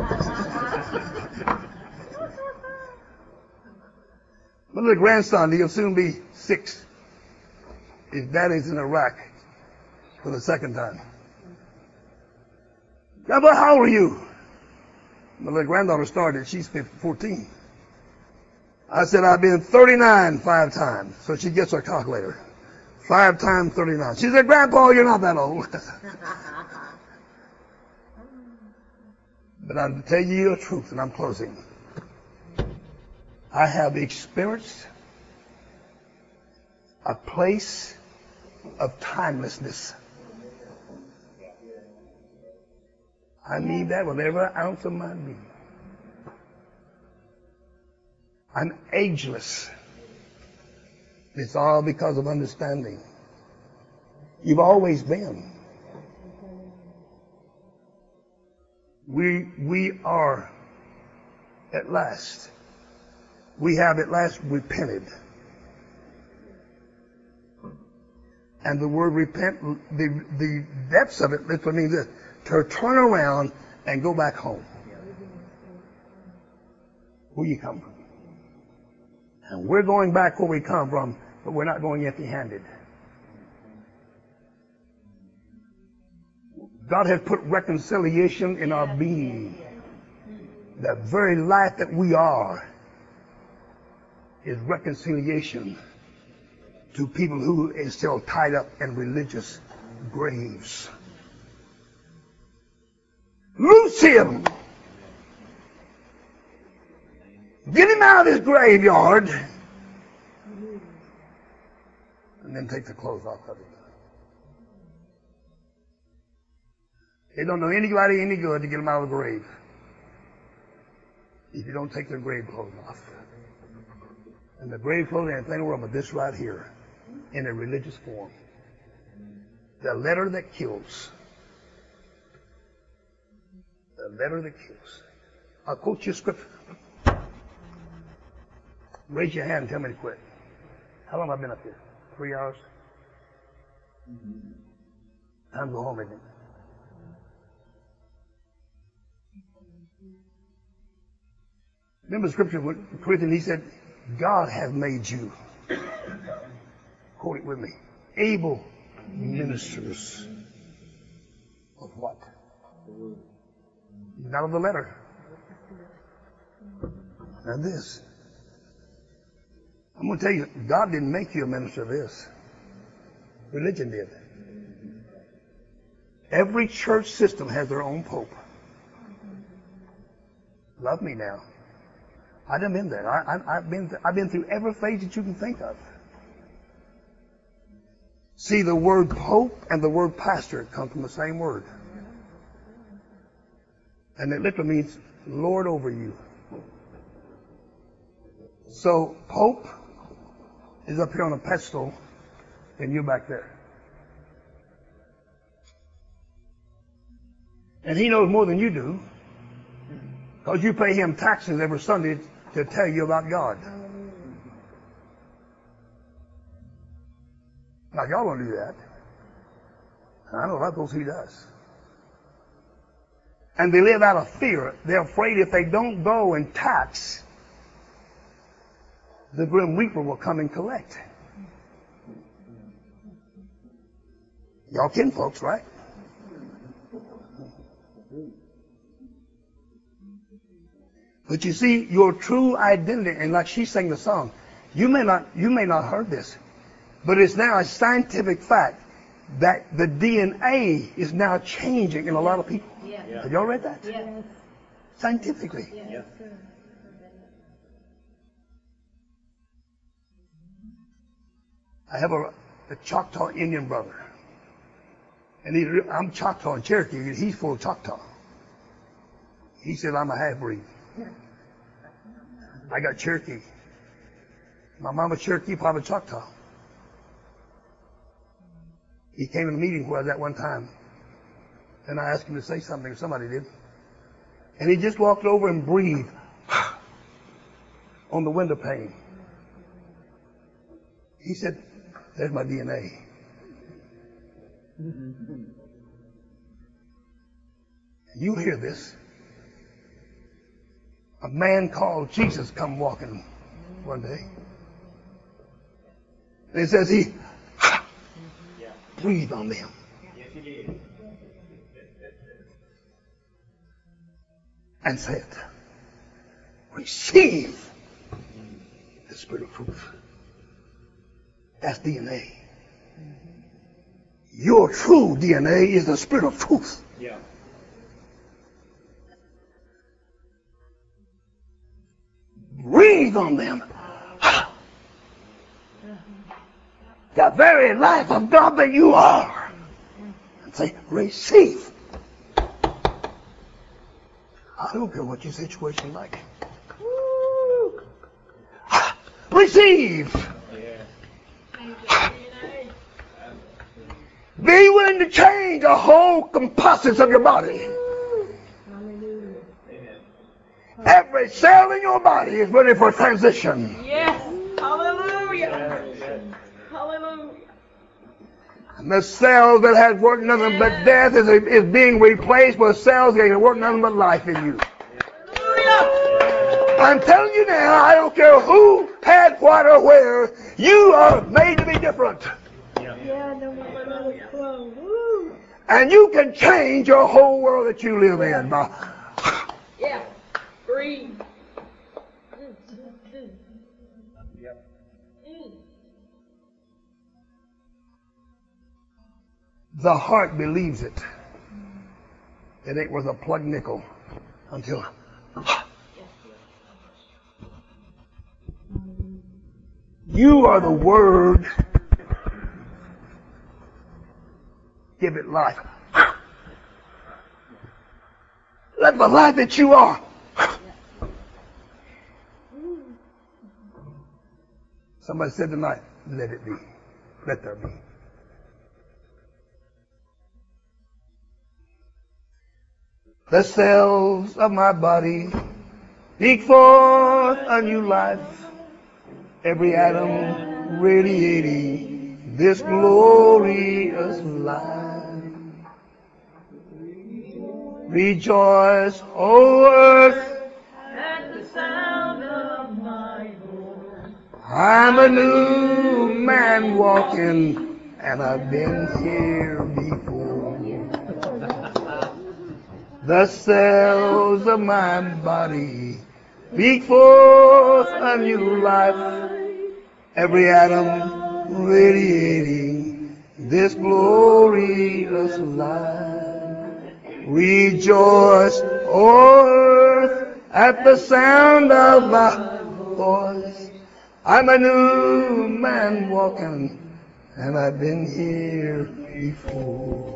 My little grandson, he'll soon be six. His daddy's in Iraq for the second time. Grandpa, how old are you? My little granddaughter started. She's fourteen. I said, I've been thirty-nine five times. So she gets her calculator. Five times thirty-nine. She said, Grandpa, you're not that old. But I'll tell you the truth, and I'm closing. I have experienced a place of timelessness. I need that with every ounce of my being. I'm ageless. It's all because of understanding. You've always been. We, we are at last. We have at last repented. And the word repent, the, the depths of it literally means this, to turn around and go back home. Where you come from. And we're going back where we come from, but we're not going empty-handed. God has put reconciliation in our being. The very life that we are is reconciliation to people who are still tied up in religious graves. Loose him. Get him out of his graveyard. And then take the clothes off of him. It don't do anybody any good to get him out of the grave if you don't take their grave clothes off. And the grave clothes ain't anything in the world but this right here in a religious form. The letter that kills. The letter that kills. I'll quote you a scripture. Raise your hand and tell me to quit. How long have I been up here? Three hours? Time to go home, isn't it? Remember the scripture with Corinthians, he said, God has made you, quote it with me, able ministers of what? Not of the letter. And this. I'm going to tell you, God didn't make you a minister of this. Religion did. Every church system has their own pope. Love me now. I've been there. I, I, I've been. I've been through every phase that you can think of. See, the word pope and the word pastor come from the same word, and it literally means Lord over you. So pope is up here on a pedestal, and you're back there, and he knows more than you do, because you pay him taxes every Sunday to tell you about God. Now, y'all don't do that. I know a lot of those who does. And they live out of fear. They're afraid if they don't go and tax, the grim reaper will come and collect. Y'all kin folks, right? But you see, your true identity, and like she sang the song, you may not, you may not heard this, but it's now a scientific fact that the D N A is now changing in a lot of people. Yeah. Yeah. Have y'all read that? Yes. Scientifically. Yes. I have a, a Choctaw Indian brother, and he, I'm Choctaw and Cherokee. He's full of Choctaw. He said I'm a half-breed. I got Cherokee. My mama's Cherokee, Papa Choctaw. He came in a meeting where I was at one time, and I asked him to say something. Somebody did, and he just walked over and breathed on the window pane. He said, "There's my D N A." You hear this? A man called Jesus come walking one day. And it says he breathed on them. and said, receive the Spirit of truth. That's D N A. Your true D N A is the Spirit of truth. Yeah. Breathe on them. The very life of God that you are. And say, receive. I don't care what your situation is like. Receive. Be willing to change the whole composites of your body. Every cell in your body is ready for transition. Yes. Hallelujah. Hallelujah. And the cells that had worked nothing but death is, is being replaced with cells that can work nothing but life in you. Hallelujah. I'm telling you now, I don't care who, had, what, or where, you are made to be different. Yeah, no matter how it's close. Woo. And you can change your whole world that you live in. By Yeah. Breathe. Yep. the heart believes it. It ain't worth a plug nickel until you are the Word. Give it life. Let the life that you are. Somebody said tonight, let it be. Let there be. The cells of my body speak forth a new life. Every atom radiating this glorious life. Rejoice, O earth, At the sound of my voice. I'm a new man walking, and I've been here before. The cells of my body speak forth a new life. Every atom radiating this glorious life. Rejoice, O earth, at the sound of my voice. I'm a new man walking, and I've been here before.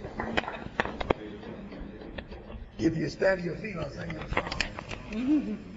If you stand to your feet, I'll sing you a song.